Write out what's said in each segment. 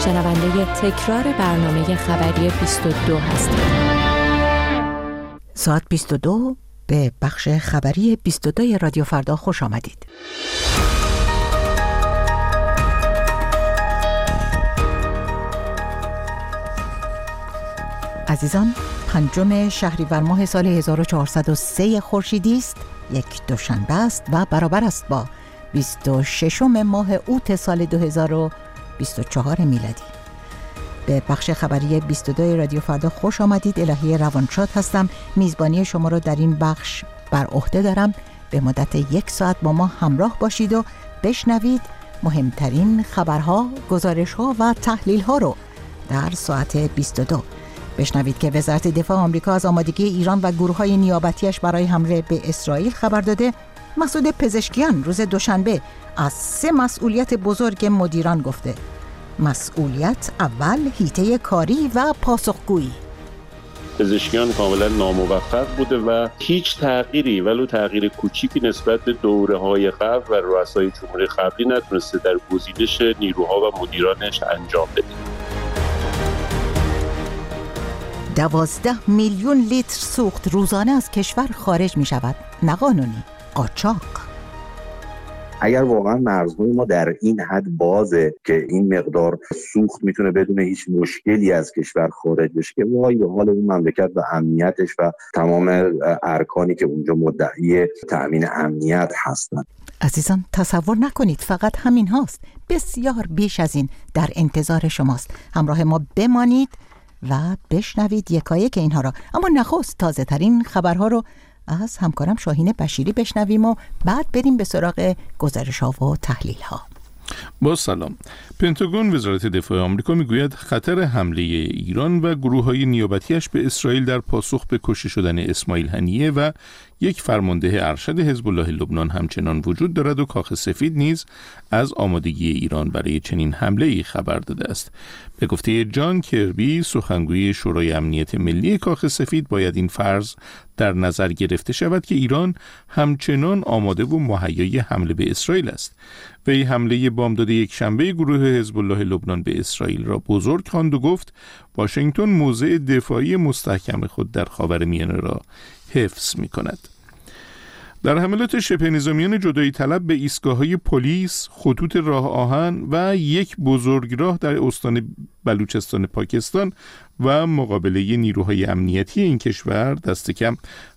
شنونده تکرار برنامه خبری 22 هستید. ساعت 22 به بخش خبری 22 رادیو فردا خوش آمدید. عزیزان، 5 شهریور ماه سال 1403 خورشیدی است، یک دوشنبه است و برابر است با 26 ماه اوت سال 2024 میلادی. به بخش خبری 22 رادیو فردا خوش آمدید. الهی روانشاد هستم. میزبانی شما رو در این بخش بر عهده دارم. به مدت 1 ساعت با ما همراه باشید و بشنوید مهمترین خبرها، گزارش‌ها و تحلیل‌ها رو در ساعت 22. بشنوید که وزارت دفاع آمریکا از آمادگی ایران و گروه‌های نیابتیش برای حمله به اسرائیل خبر داده. مسعود پزشکیان روز دوشنبه از 3 مسئولیت بزرگ مدیران گفته. مسئولیت اول، حیطه کاری و پاسخگویی. پزشکیان کاملا ناموفق بوده و هیچ تغییری ولو تغییر کوچیکی نسبت به دوره‌های قبل و رؤسای جمهوری قبلی نتونسته در گزینش نیروها و مدیرانش انجام بده. 12 میلیون لیتر سوخت روزانه از کشور خارج می شود. نه قانونی، قاچاق. اگر واقعا مرزهای ما در این حد بازه که این مقدار سوخت میتونه بدون هیچ مشکلی از کشور خارج بشه، که وای به حال اون مملکت و امنیتش و تمام ارکانی که اونجا مدعی تأمین امنیت هستند. عزیزان، تصور نکنید فقط همین هاست. بسیار بیش از این در انتظار شماست. همراه ما بمانید و بشنوید یکایک اینها را. اما نخست تازه ترین خبرها رو از همکارم شاهین بشیری بشنویم و بعد بریم به سراغ گزارش‌ها و تحلیل‌ها. با سلام. پنتاگون، وزارت دفاع آمریکا، میگوید خطر حمله ایران و گروه‌های نیابتیش به اسرائیل در پاسخ به کشته شدن اسماعیل هنیه و یک فرمانده ارشد حزب الله لبنان همچنان وجود دارد و کاخ سفید نیز از آمادگی ایران برای چنین حمله‌ای خبر داده است. به گفته جان کربی، سخنگوی شورای امنیت ملی کاخ سفید، باید این فرض در نظر گرفته شود که ایران همچنان آماده و مهیای حمله به اسرائیل است. وی حمله بامداد یک شنبه گروه حزب الله لبنان به اسرائیل را بزرگ خواند و گفت واشنگتن موضع دفاعی مستحکم خود در خاورمیانه را حفظ می‌کند. در حملات شبه نظامیان جدایی طلب به ایستگاه‌های پلیس، خطوط راه آهن و یک بزرگراه در استان بلوچستان پاکستان و مقابله نیروهای امنیتی این کشور دست کم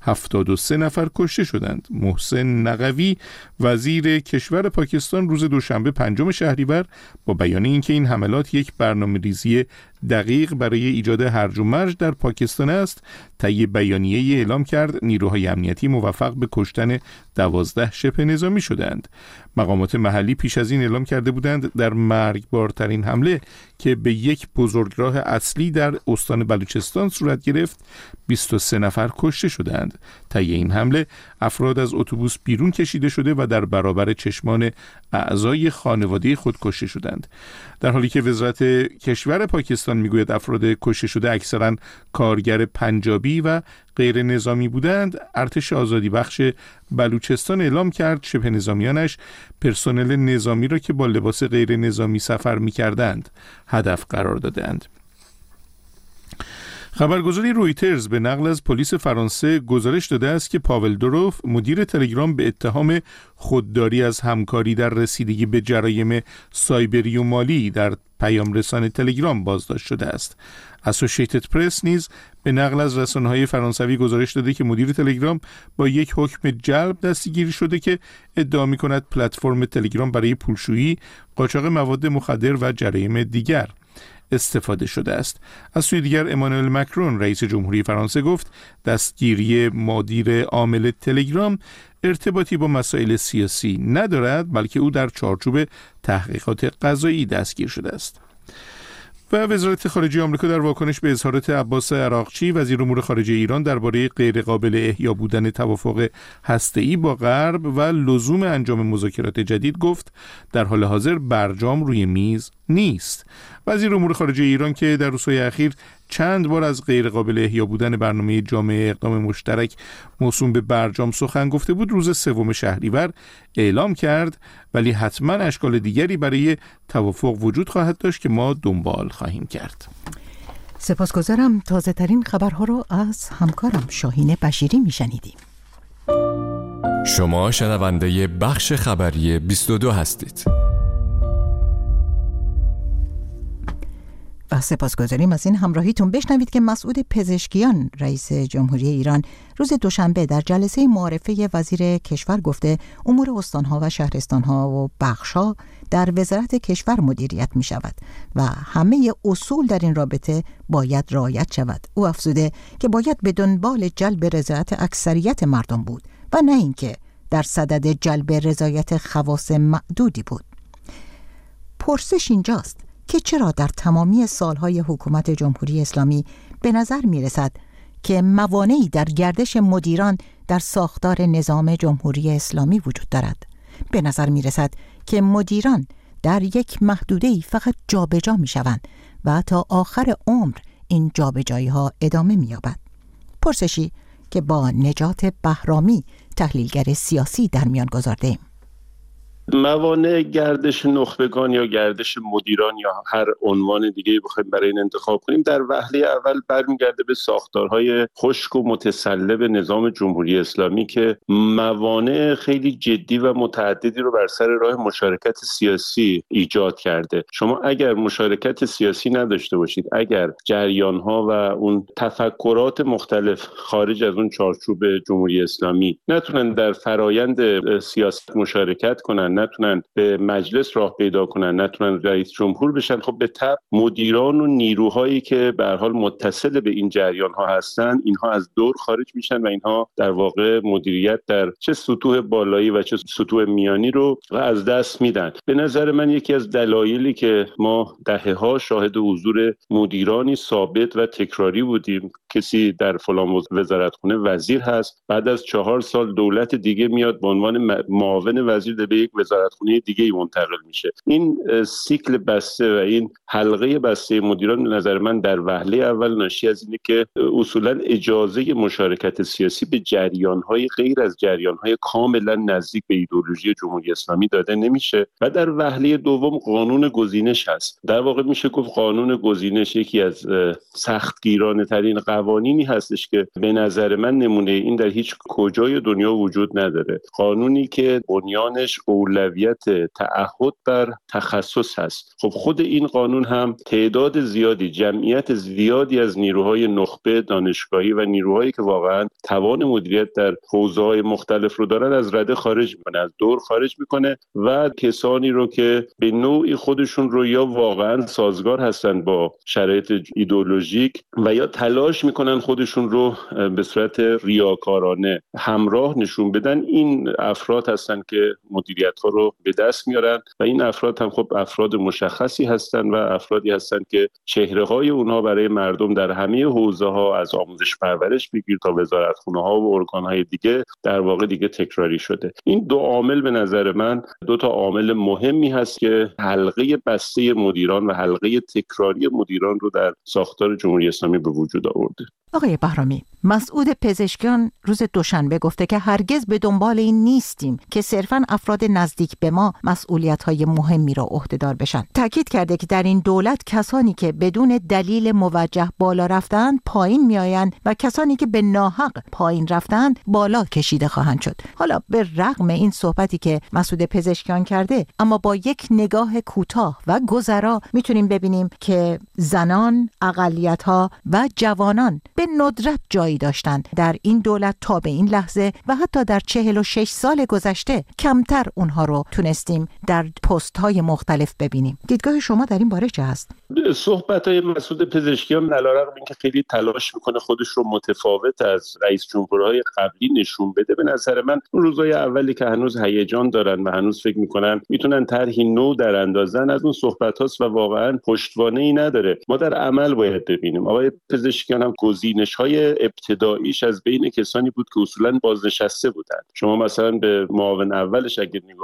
73 نفر کشته شدند. محسن نقوی، وزیر کشور پاکستان، روز دوشنبه 5 شهریور با بیان اینکه این حملات یک برنامه‌ریزی دقیق برای ایجاد هرج و مرج در پاکستان است، طی بیانیه‌ای اعلام کرد نیروهای امنیتی موفق به کشتن 12 شبه نظامی شدند. مقامات محلی پیش از این اعلام کرده بودند در مرگبارترین حمله که به یک بزرگراه اصلی در استان بلوچستان صورت گرفت 23 نفر کشته شدند. طی این حمله افراد از اتوبوس بیرون کشیده شده و در برابر چشمان اعضای خانواده خود کشته شدند. در حالی که وزارت کشور پاکستان میگوید افراد کشته شده اکثرا کارگر پنجابی و غیر نظامی بودند، ارتش آزادی بخش بلوچستان اعلام کرد شبه نظامیانش پرسنل نظامی را که با لباس غیر نظامی سفر می‌کردند هدف قرار دادند. خبرگزاری رویترز به نقل از پلیس فرانسه گزارش داده است که پاول دوروف، مدیر تلگرام، به اتهام خودداری از همکاری در رسیدگی به جرایم سایبری و مالی در پیام رسان تلگرام بازداشت شده است. اسوسییتد پرس نیز به نقل از رسانه‌های فرانسوی گزارش داده که مدیر تلگرام با یک حکم جلب دستگیر شده که ادعا می‌کند پلتفرم تلگرام برای پولشویی، قاچاق مواد مخدر و جرایم دیگر استفاده شده است. از سوی دیگر امانوئل مکرون، رئیس جمهوری فرانسه، گفت دستگیری مدیر عامل تلگرام ارتباطی با مسائل سیاسی ندارد، بلکه او در چارچوب تحقیقات قضایی دستگیر شده است. و وزارت خارجه آمریکا در واکنش به اظهارات عباس عراقچی، وزیر امور خارجه ایران، درباره غیرقابل احیا بودن توافق هسته‌ای با غرب و لزوم انجام مذاکرات جدید گفت در حال حاضر برجام روی میز نیست. وزیر امور خارجه ایران که در روزهای اخیر چند بار از غیرقابل احیا بودن برنامه جامعه اقدام مشترک موسوم به برجام سخن گفته بود، روز 3 شهریور اعلام کرد، ولی حتما اشکال دیگری برای توافق وجود خواهد داشت که ما دنبال خواهیم کرد. سپاسگزارم. تازه ترین خبرها رو از همکارم شاهین بشیری میشنیدیم. شما شنونده بخش خبری 22 هستید. و سپاسگزاریم از این همراهیتون. بشنوید که مسعود پزشکیان رئیس جمهوری ایران روز دوشنبه در جلسه معارفه وزیر کشور گفته امور استانها و شهرستانها و بخشها در وزارت کشور مدیریت می شود و همه اصول در این رابطه باید رعایت شود. او افزوده که باید به دنبال جلب رضایت اکثریت مردم بود و نه اینکه در صدد جلب رضایت خواص معدودی بود. پرسش اینجاست که چرا در تمامی سالهای حکومت جمهوری اسلامی به نظر می رسد که موانعی در گردش مدیران در ساختار نظام جمهوری اسلامی وجود دارد؟ به نظر می رسد که مدیران در یک محدوده‌ای فقط جابجا می شوند و تا آخر عمر این جابجایی ها ادامه می یابد. پرسشی که با نجات بهرامی تحلیلگر سیاسی در میان گذارده‌ایم. موانع گردش نخبگان یا گردش مدیران یا هر عنوان دیگه بخوایم برای این انتخاب کنیم در وهله اول برمیگرده به ساختارهای خشک و متسلب نظام جمهوری اسلامی که موانع خیلی جدی و متعددی رو بر سر راه مشارکت سیاسی ایجاد کرده. شما اگر مشارکت سیاسی نداشته باشید، اگر جریان‌ها و اون تفکرات مختلف خارج از اون چارچوب جمهوری اسلامی نتونن در فرایند سیاست مشارکت کنن، نتونن به مجلس راه پیدا کنن، نتونن رئیس جمهور بشن، خب به تبع مدیران و نیروهایی که به هر حال متصل به این جریان ها هستن، اینها از دور خارج میشن و اینها در واقع مدیریت در چه سطوح بالایی و چه سطوح میانی رو از دست میدن. به نظر من یکی از دلایلی که ما دهه‌ها شاهد حضور مدیرانی ثابت و تکراری بودیم، کسی در فلان وزارتخونه وزیر هست، بعد از 4 سال دولت دیگه میاد به عنوان معاون وزیر به یک وزارتخونه دیگه منتقل میشه. این سیکل بسته و این حلقه بسته مدیران به نظر من در وهله اول ناشی از اینه که اصولا اجازه مشارکت سیاسی به جریان‌های غیر از جریان‌های کاملا نزدیک به ایدئولوژی جمهوری اسلامی داده نمیشه و در وهله دوم قانون گزینش هست. در واقع میشه گفت قانون گزینش یکی از سختگیرانه ترین قوانینی هستش که به نظر من نمونه این در هیچ کجای دنیا وجود نداره. قانونی که بنیانش اولویت تعهد بر تخصص هست. خب خود این قانون هم تعداد زیادی، جمعیت زیادی از نیروهای نخبه، دانشگاهی و نیروهایی که واقعا توان مدیریت در حوزه‌های مختلف رو دارن از رده خارج میکنه، از دور خارج میکنه و کسانی رو که به نوعی خودشون رو یا واقعا سازگار هستن با شرایط ایدئولوژیک و یا تلاش میکنن خودشون رو به صورت ریاکارانه همراه نشون بدن، این افراد هستن که مدیریت ها رو به دست میارن و این افراد هم خب افراد مشخصی هستن و افرادی هستن که چهره های اونها برای مردم در همه حوزه ها از آموزش پرورش بگیر تا وزارتخونه ها و ارگان های دیگه در واقع دیگه تکراری شده. این دو عامل به نظر من دو تا عامل مهمی هست که حلقه بسته مدیران و حلقه تکراری مدیران رو در ساختار جمهوری اسلامی به وجود آورده. آقای بهرامی، مسعود پزشکیان روز دوشنبه گفته که هرگز به دنبال این نیستیم که صرفاً افراد نزدیک به ما مسئولیت‌های مهمی را عهده‌دار بشن. تاکید کرده که در این دولت کسانی که بدون دلیل موجه بالا رفتند پایین میآیند و کسانی که به ناحق پایین رفتند بالا کشیده خواهند شد. حالا به رغم این صحبتی که مسعود پزشکیان کرده، اما با یک نگاه کوتاه و گذرا میتونیم ببینیم که زنان، اقلیت‌ها و جوانان به ندرت جایی داشتند در این دولت تا به این لحظه و حتی در 46 سال گذشته کمتر اونها رو تونستیم در پست‌های مختلف ببینیم. دیدگاه شما در این باره چه هست؟ صحبت‌های مسعود پزشکیان علیرغم اینکه خیلی تلاش میکنه خودش رو متفاوت از رئیس جمهورهای قبلی نشون بده، به نظر من اون روزهای اولی که هنوز هیجان دارن و هنوز فکر میکنن میتونن طرحی نو در اندازن از اون صحبت‌هاست و واقعا پشتوانه‌ای نداره. ما در عمل باید ببینیم. آقای پزشکیان هم گزینش‌های ابتداییش از بین کسانی بود که اصولاً بازنشسته بودند. شما مثلا به معاون اولش اگه نگاه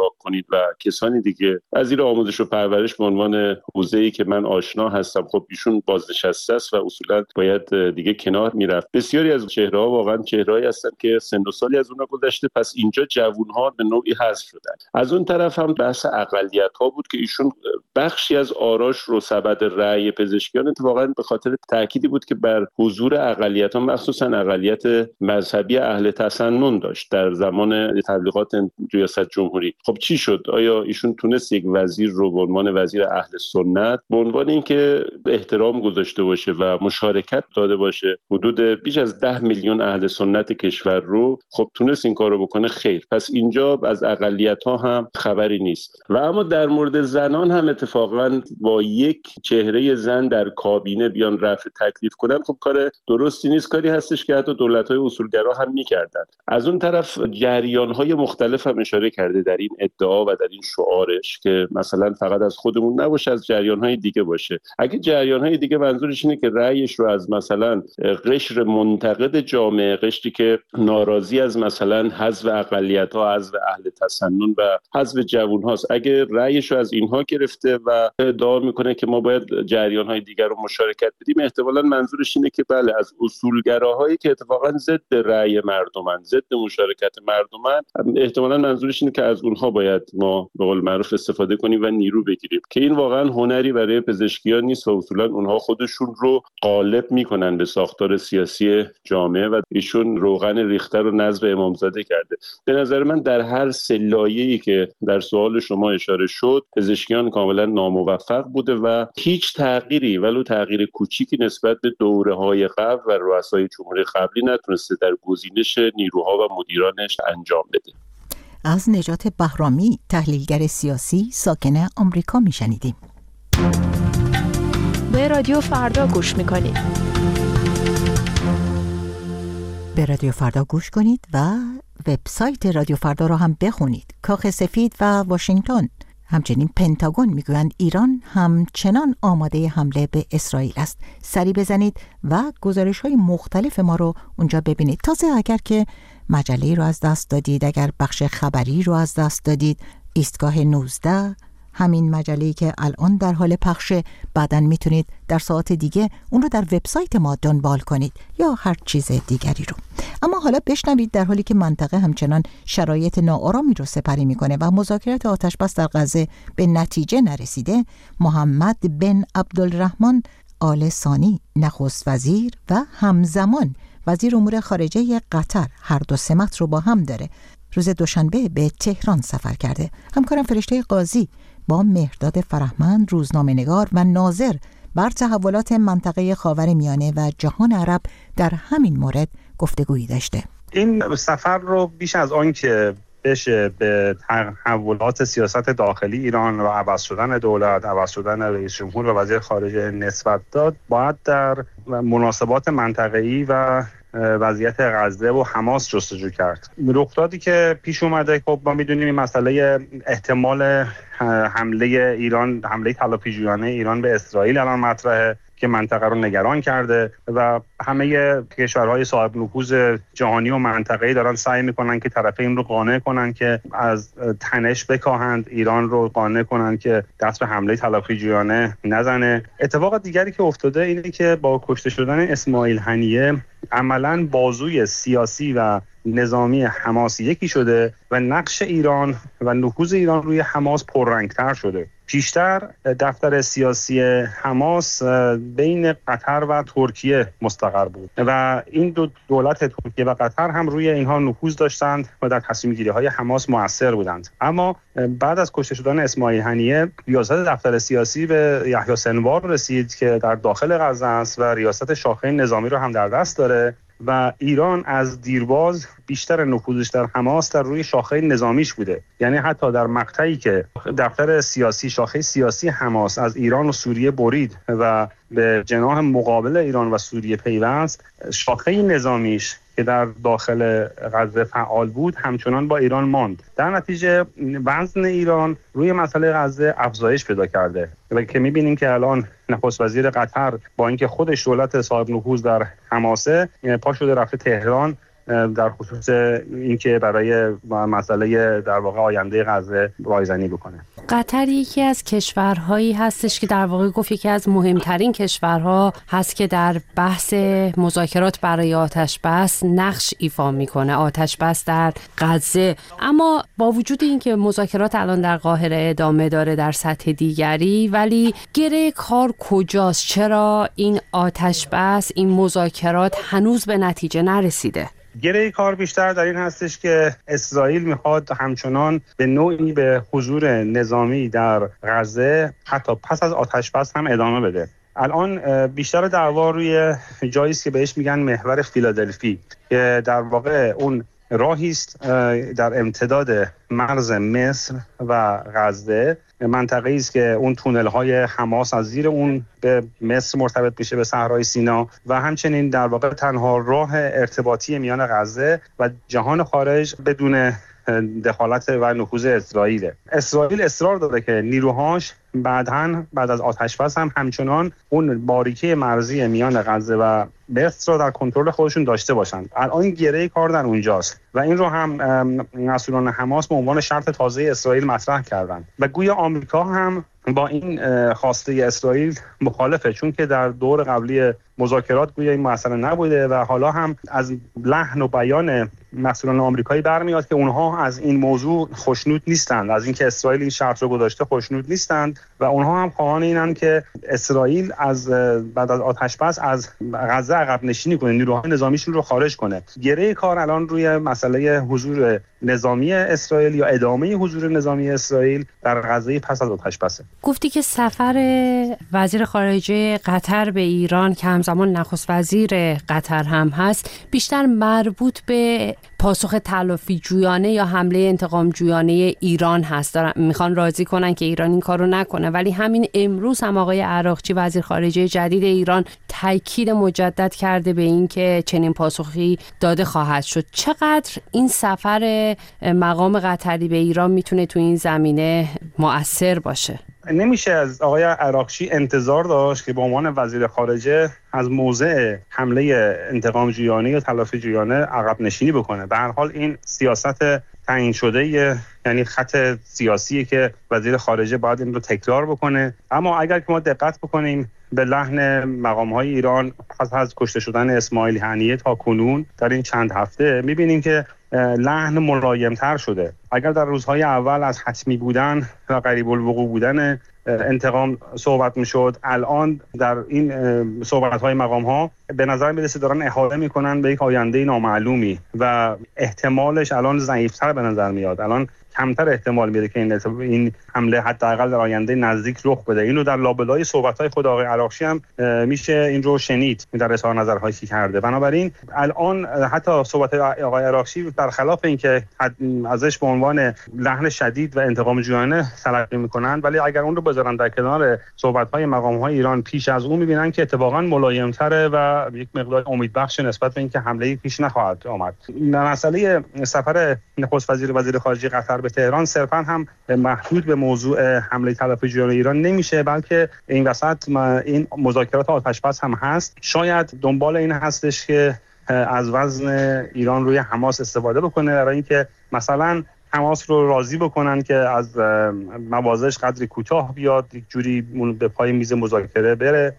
نگاه کنید و کسانی دیگه وزیر آموزش و پرورش به عنوان حوزه‌ای که من آشنا هستم، خب ایشون بازنشسته است و اصولا باید دیگه کنار میرفت. بسیاری از چهره‌ها واقعا چهره‌ای هستن که سن و سالی از اونها گذشته، پس اینجا جوان‌ها به نوعی حذف شدن. از اون طرف هم بحث اقلیت‌ها بود که ایشون بخشی از آراش رو سبد رأی پزشکیان اتفاقا به خاطر تأکیدی بود که بر حضور اقلیت‌ها، مخصوصا اقلیت مذهبی اهل تسنن داشت در زمان تبلیغات ریاست جمهوری. خب چی شد؟ آیا ایشون تونست یک وزیر رو به عنوان وزیر اهل سنت به عنوان اینکه احترام گذاشته باشه و مشارکت داده باشه حدود بیش از 10 میلیون اهل سنت کشور رو، خب تونست این کارو بکنه؟ خیر. پس اینجا از اقلیت‌ها هم خبری نیست. و اما در مورد زنان هم اتفاقا با یک چهره زن در کابینه بیان رفع تکلیف کنن، خب کار درستی نیست. کاری هستش که حتی دولت‌های اصولگرا هم می‌کردن. از اون طرف جریان‌های مختلف هم اشاره کرده در این ادعا و در این شعارش که مثلا فقط از خودمون نباشه، از جریان‌های دیگه باشه. اگه جریان‌های دیگه منظورش اینه که رأیش رو از مثلا قشر منتقد جامعه، قشری که ناراضی از مثلا حذف اقلیت‌ها، حذف اهل تسنن و حذف جوان‌هاست، اگه رأیش رو از اینها گرفته و ادعا میکنه که ما باید جریان‌های دیگر رو مشارکت بدیم، احتمالاً منظورش اینه که بله، از اصولگراهایی که اتفاقاً ضد رأی مردمن، ضد مشارکت مردمن، احتمالاً منظورش اینه که از اونها باید ما به قول معروف استفاده کنیم و نیرو بگیریم، که این واقعاً هنری برای پزشکیان نیست و اصولاً اونها خودشون رو غالب میکنن به ساختار سیاسی جامعه و ایشون روغن ریخته رو نصب امامزاده کرده. به نظر من در هر لایه‌ای که در سوال شما اشاره شد، پزشکیان کاملا ناموفق بوده و هیچ تغییری ولو تغییر کوچیکی نسبت به دوره‌های قبل و رؤسای جمهوری قبلی نتونسته در گزینش نیروها و مدیرانش انجام بده. از نجات بهرامی، تحلیلگر سیاسی ساکن آمریکا میشنیدیم. به رادیو فردا گوش میکنید. به رادیو فردا گوش کنید و وبسایت رادیو فردا را هم بخونید. کاخ سفید و واشنگتن، همچنین پنتاگون میگویند ایران همچنان آماده حمله به اسرائیل است. سری بزنید و گزارش‌های مختلف ما رو اونجا ببینید. تازه اگر که مجله رو از دست دادید، اگر بخش خبری رو از دست دادید، ایستگاه 19، همین مجله‌ای که الان در حال پخشه، بعداً میتونید در ساعت دیگه اون رو در وبسایت ما دنبال کنید یا هر چیز دیگری رو. اما حالا بشنوید در حالی که منطقه همچنان شرایط ناآرامی رو سپری میکنه و مذاکرات آتشبس در غزه به نتیجه نرسیده، محمد بن عبدالرحمن آل ثانی، نخست وزیر و همزمان وزیر امور خارجه قطر، هر دو سمت رو با هم داره، روز دوشنبه به تهران سفر کرده. همکارم فرشته قاضی با مهرداد فرهمند، روزنامه‌نگار و ناظر بر تحولات منطقه خاورمیانه و جهان عرب در همین مورد گفتگویی داشته. این سفر رو بیش از آن که بشه به تحولات سیاست داخلی ایران و عوض شدن دولت، عوض شدن رئیس جمهور و وزیر خارجه نسبت داد، باید در مناسبات منطقه‌ای و وضعیت غزه و حماس جستجو کرد. رخدادی که پیش اومده، خب ما میدونیم این مسئله احتمال حمله ایران، حمله تلافیجویانه ایران به اسرائیل الان مطرحه که منطقه رو نگران کرده و همه کشورهای صاحب نفوذ جهانی و منطقه‌ای دارن سعی میکنن که طرفین رو قانع کنن که از تنش بکاهند، ایران رو قانع کنن که دست به حمله تلافیجویانه نزنه. اتفاق دیگری که افتاده اینه که با کشته شدن اسماعیل هنیه عملاً بازوی سیاسی و نظامی حماس یکی شده و نقش ایران و نفوذ ایران روی حماس پررنگتر شده. پیشتر دفتر سیاسی حماس بین قطر و ترکیه مستقر بود و این دو دولت، ترکیه و قطر، هم روی اینها نفوذ داشتند و در تصمیم گیری های حماس مؤثر بودند. اما بعد از کشته شدن اسماعیل هنیه، ریاست دفتر سیاسی به یحیی سنوار رسید که در داخل غزه است و ریاست شاخه نظامی رو هم در دست داره و ایران از دیرباز بیشتر نفوذش در حماس در روی شاخه نظامیش بوده. یعنی حتی در مقطعی که دفتر سیاسی، شاخه سیاسی حماس از ایران و سوریه برید و به جناح مقابل ایران و سوریه پیوست، شاخه نظامیش که در داخل غزه فعال بود همچنان با ایران ماند. در نتیجه وزن ایران روی مسئله غزه افزایش پیدا کرده و که می‌بینیم که الان نخست وزیر قطر با اینکه خودش دولت صاحب نفوذ در حماسه، پا شده رفته تهران در خصوص اینکه برای مسئله در واقع آینده غزه رایزنی بکنه. قطر یکی از کشورهایی هستش که در واقع گفت یکی از مهمترین کشورها هست که در بحث مذاکرات برای آتش بس نقش ایفا میکنه، آتش بس در غزه. اما با وجود اینکه مذاکرات الان در قاهره ادامه داره در سطح دیگری، ولی گره کار کجاست؟ چرا این آتش بس، این مذاکرات هنوز به نتیجه نرسیده؟ گره کار بیشتر در این هستش که اسرائیل میخواد همچنان به نوعی به حضور نظامی در غزه حتی پس از آتش بس هم ادامه بده. الان بیشتر دعوا روی جایی است که بهش میگن محور فیلادلفی که در واقع اون راهی است در امتداد مرز مصر و غزه، منطقه‌ای است که اون تونل‌های حماس از زیر اون به مصر مرتبط میشه به صحرای سینا و همچنین در واقع تنها راه ارتباطی میان غزه و جهان خارج بدون دخالت و نفوذ اسرائیل اصرار داره که نیروهاش بعد از آتش بس هم همچنان اون باریکه مرزی میان غزه و مصر رو در کنترل خودشون داشته باشند. الان گره کار در اونجاست و این رو هم مسئولان حماس به عنوان شرط تازه اسرائیل مطرح کردند و گویا آمریکا هم با این خواسته اسرائیل مخالفه، چون که در دور قبلی مذاکرات گویا این مسئله نبوده و حالا هم از لحن و بیان مسئولان آمریکایی برمیاد که اونها از این موضوع خوشنود نیستند، از اینکه اسرائیل این شرط رو گذاشته خوشنود نیستند و اونها هم خواهان اینن که اسرائیل از بعد از آتش بس از غزه عقب نشینی کنه، نیروهای نظامیشون رو خارج کنه. گره کار الان روی مسئله حضور نظامی اسرائیل یا ادامه حضور نظامی اسرائیل در غزه پس از آتش بسه. گفتی که سفر وزیر خارجه قطر به ایران که همزمان نخست وزیر قطر هم هست بیشتر مربوط به پاسخ تلافی جویانه یا حمله انتقام جویانه ایران هست. میخوان راضی کنن که ایران این کارو نکنه، ولی همین امروز هم آقای عراقچی وزیر خارجه جدید ایران تاکید مجدد کرده به این که چنین پاسخی داده خواهد شد. چقدر این سفر مقام قطری به ایران میتونه تو این زمینه مؤثر باشه؟ نمیشه از آقای عراقچی انتظار داشت که به عنوان وزیر خارجه از موضع حمله انتقام جویانه یا تلافی جویانه عقب نشینی بکنه. به هر حال این سیاست تعیین شده، یعنی خط سیاسی که وزیر خارجه باید این رو تکرار بکنه. اما اگر که ما دقت بکنیم به لحن مقام‌های ایران پس از کشته شدن اسماعیل هنیه تا کنون در این چند هفته می‌بینیم که لحن ملایم‌تر شده. اگر در روزهای اول از حتمی بودن و قریب الوقوع بودن انتقام صحبت میشد، الان در این صحبت‌های مقام‌ها به نظر میرسه دارن احاله میکنن به یک آینده نامعلومی و احتمالش الان ضعیف‌تر به نظر میاد. الان کمتر احتمال میره که این حمله حداقل در آینده نزدیک رخ بده. اینو در لابلای صحبت‌های خود آقای عراقچی هم میشه این رو شنید در اظهار نظرهایی که کرده. بنابراین الان حتی صحبت‌های آقای عراقچی برخلاف اینکه ازش به عنوان لحن شدید و انتقام جویانه تلقی میکنن، ولی اگر اون رو بذارن در کنار صحبت‌های مقام‌های ایران پیش از اون میبینن که اتفاقا ملایم‌تره و یک مقدار امیدبخش نسبت به اینکه حمله پیش نخواهد آمد. مسئله سفر نخست وزیر خارجه قطر به تهران صرفاً هم محدود به موضوع حمله تلافی جویانه ایران نمیشه، بلکه این وسط این مذاکرات آتش بس هم هست. شاید دنبال این هستش که از وزن ایران روی حماس استفاده بکنه برای اینکه مثلا حماس رو راضی بکنن که از موازش قدری کوتاه بیاد، یک جوری به پای میز مذاکره بره.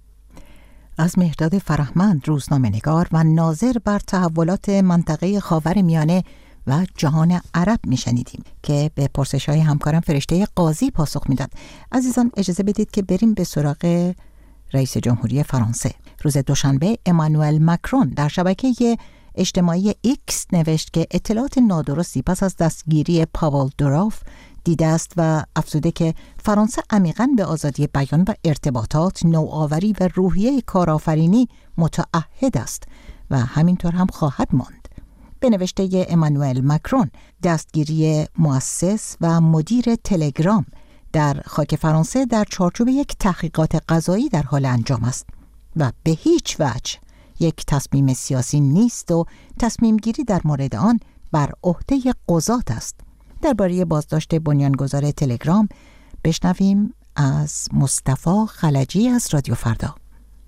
از مهرداد فرهمند، روزنامه‌نگار و ناظر بر تحولات منطقه خاورمیانه و جهان عرب میشنیدیم که به پرسش‌های همکارم فرشته قاضی پاسخ میداد. عزیزان اجازه بدید که بریم به سراغ رئیس جمهوری فرانسه. روز دوشنبه امانوئل ماکرون در شبکه اجتماعی ایکس نوشت که اطلاعات نادرستی پس از دستگیری پاول دوراف دیده است و افزوده که فرانسه عمیقاً به آزادی بیان و ارتباطات، نوآوری و روحیه کارآفرینی متعهد است و همینطور هم خواهد ماند. به نوشته امانوئل ماکرون، دستگیری مؤسس و مدیر تلگرام در خاک فرانسه در چارچوب یک تحقیقات قضایی در حال انجام است و به هیچ وجه یک تصمیم سیاسی نیست و تصمیم گیری در مورد آن بر عهده قضات است. درباره بازداشت بنیانگذار تلگرام بشنویم از مصطفی خلجی از رادیو فردا.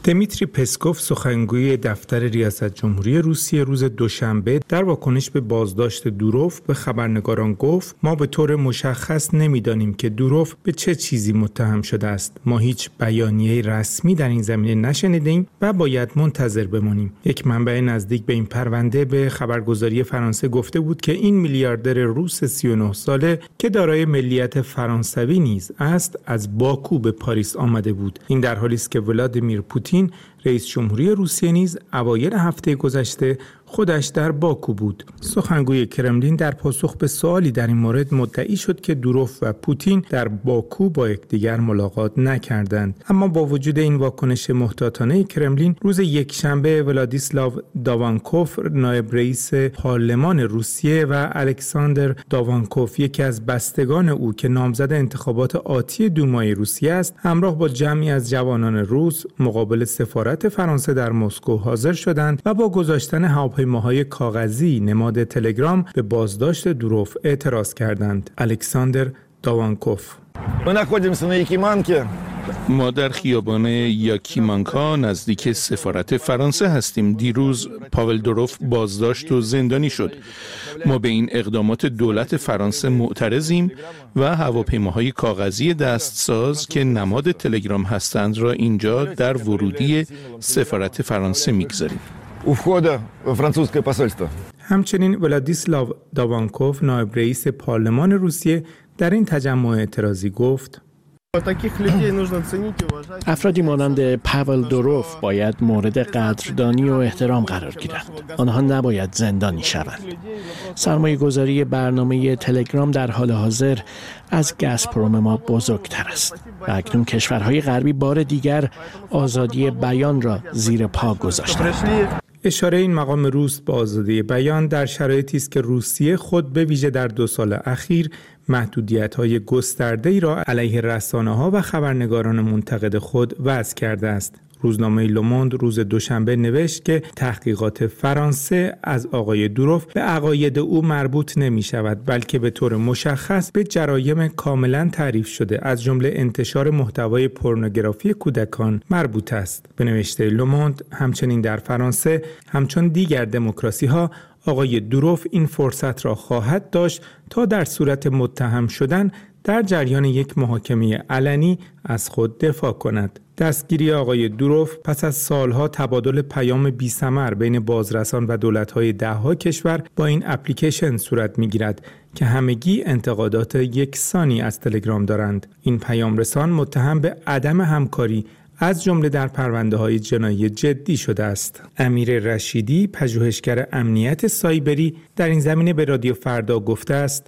دمیتری پسکوف سخنگوی دفتر ریاست جمهوری روسیه روز دوشنبه در واکنش به بازداشت دوروف به خبرنگاران گفت ما به طور مشخص نمیدانیم که دوروف به چه چیزی متهم شده است. ما هیچ بیانیه رسمی در این زمینه نشنیدیم و باید منتظر بمانیم. یک منبع نزدیک به این پرونده به خبرگزاری فرانسه گفته بود که این میلیاردر روس 39 ساله که دارای ملیت فرانسوی نیز است از باکو به پاریس آمده بود. این در حالی است که ولادیمیر پوتین رئیس جمهوری روسیه نیز اوایل هفته گذشته خودش در باکو بود. سخنگوی کرملین در پاسخ به سوالی در این مورد مدعی شد که دوروف و پوتین در باکو با یکدیگر ملاقات نکردند. اما با وجود این واکنش محتاطانه کرملین، روز یکشنبه ولادیسلاو داوانکوف نایب رئیس پارلمان روسیه و الکساندر داوانکوف یکی از بستگان او که نامزد انتخابات آتی دومای روسیه است، همراه با جمعی از جوانان روس مقابل سفارت فرانسه در مسکو حاضر شدند و با گذاشتن هواپیماهای کاغذی نماد تلگرام به بازداشت دوروف اعتراض کردند. الکساندر داوانکوف: ما در خیابان یاکیمانکا نزدیک سفارت فرانسه هستیم. دیروز پاول دوروف بازداشت و زندانی شد. ما به این اقدامات دولت فرانسه معترضیم و هواپیماهای کاغذی دستساز که نماد تلگرام هستند را اینجا در ورودی سفارت فرانسه میگذاریم. همچنین ولادیسلاو داوانکوف نایب رئیس پارلمان روسیه در این تجمع اعتراضی گفت: افرادی مانند پاول دوروف باید مورد قدردانی و احترام قرار گیرند. آنها نباید زندانی شوند. سرمایه گذاری برنامه تلگرام در حال حاضر از گازپروم ما بزرگتر است و اکنون کشورهای غربی بار دیگر آزادی بیان را زیر پا گذاشتند. اشاره این مقام روس به آزادی بیان در شرایطی است که روسیه خود به ویژه در 2 سال اخیر محدودیت‌های گسترده‌ای را علیه رسانه‌ها و خبرنگاران منتقد خود وضع کرده است. روزنامه لوموند روز دوشنبه نوشت که تحقیقات فرانسه از آقای دوروف به عقاید او مربوط نمی‌شود، بلکه به طور مشخص به جرایم کاملا تعریف شده از جمله انتشار محتوای پورنوگرافی کودکان مربوط است. به نوشته لوموند همچنین در فرانسه همچون دیگر دموکراسی‌ها آقای دوروف این فرصت را خواهد داشت تا در صورت متهم شدن در جریان یک محاکمه علنی از خود دفاع کند. دستگیری آقای دوروف پس از سالها تبادل پیام بی‌ثمر بین بازرسان و دولت‌های ده‌ها کشور با این اپلیکیشن صورت می‌گیرد که همگی انتقادات یکسانی از تلگرام دارند. این پیامرسان متهم به عدم همکاری از جمله در پرونده‌های جنایی جدی شده است. امیر رشیدی، پژوهشگر امنیت سایبری، در این زمینه به رادیو فردا گفته است: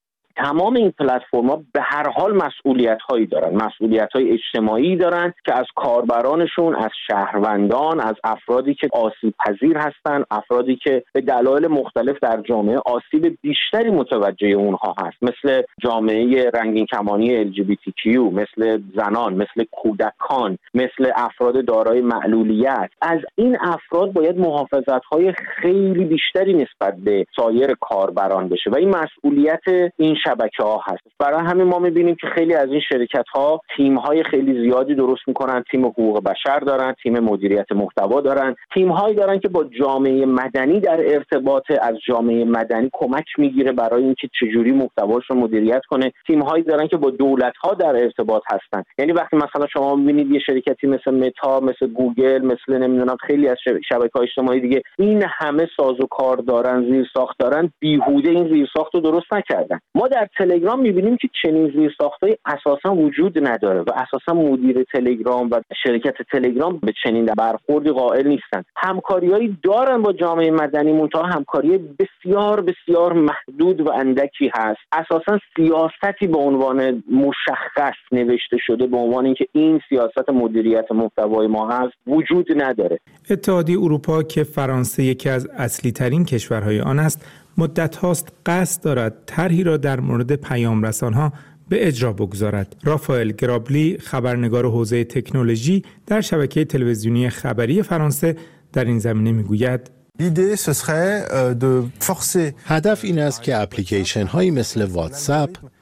تمام این پلتفرم‌ها به هر حال مسئولیت‌هایی دارن، مسئولیت‌های اجتماعی دارن که از کاربرانشون، از شهروندان، از افرادی که آسیب پذیر هستن، افرادی که به دلایل مختلف در جامعه آسیب بیشتری متوجه اونها هست، مثل جامعه رنگین کمانی LGBTQ، مثل زنان، مثل کودکان، مثل افراد دارای معلولیت. از این افراد باید محافظت‌های خیلی بیشتری نسبت به سایر کاربران بشه و این مسئولیت این شبکه‌ها هست. برای همین ما می‌بینیم که خیلی از این شرکت‌ها تیم‌های خیلی زیادی درست می‌کنن، تیم حقوق بشر دارن، تیم مدیریت محتوا دارن، تیم‌هایی دارن که با جامعه مدنی در ارتباط، از جامعه مدنی کمک می‌گیره برای اینکه چجوری محتواش رو مدیریت کنه، تیم‌هایی دارن که با دولت‌ها در ارتباط هستن. یعنی وقتی مثلا شما می‌بینید یه شرکتی مثل متا، مثل گوگل، مثل نمیدونم خیلی از شبکه‌های اجتماعی دیگه این همه سازوکار دارن، زیرساخت دارن، بیهوده این زیرساخت رو درست نکردن. ما در تلگرام می‌بینیم که چنین زیرساخت‌هایی اساساً وجود نداره و اساساً مدیر تلگرام و شرکت تلگرام به چنین برخوردی قائل نیستن. همکاریایی دارن با جامعه مدنی، منتها همکاری بسیار بسیار محدود و اندکی هست. اساساً سیاستی به عنوان مشخص نوشته شده به عنوان اینکه این سیاست مدیریت محتوای ما هست وجود نداره. اتحادیه اروپا که فرانسه یکی از اصلی ترین کشورهای آن است، مدت هاست قصد دارد طرحی را در مورد پیامرسان‌ها به اجرا بگذارد. رافائل گرابلی، خبرنگار حوزه تکنولوژی در شبکه تلویزیونی خبری فرانسه، در این زمینه میگوید: هدف این است که اپلیکیشن هایی مثل واتساپ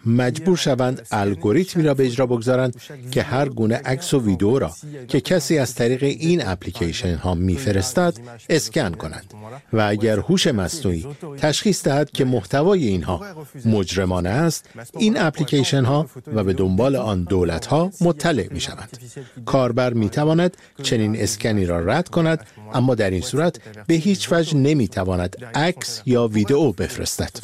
مجبور شوند الگوریتمی را به اجرا بگذارند که هر گونه عکس و ویدیو را که کسی از طریق این اپلیکیشن ها میفرستد اسکن کنند و اگر هوش مصنوعی تشخیص دهد که محتوای اینها مجرمانه است، این اپلیکیشن ها و به دنبال آن دولت ها مطلع می شوند. کاربر می تواند چنین اسکنی را رد کند، اما در این صورت به هیچ وجه نمی تواند عکس یا ویدئو بفرستد.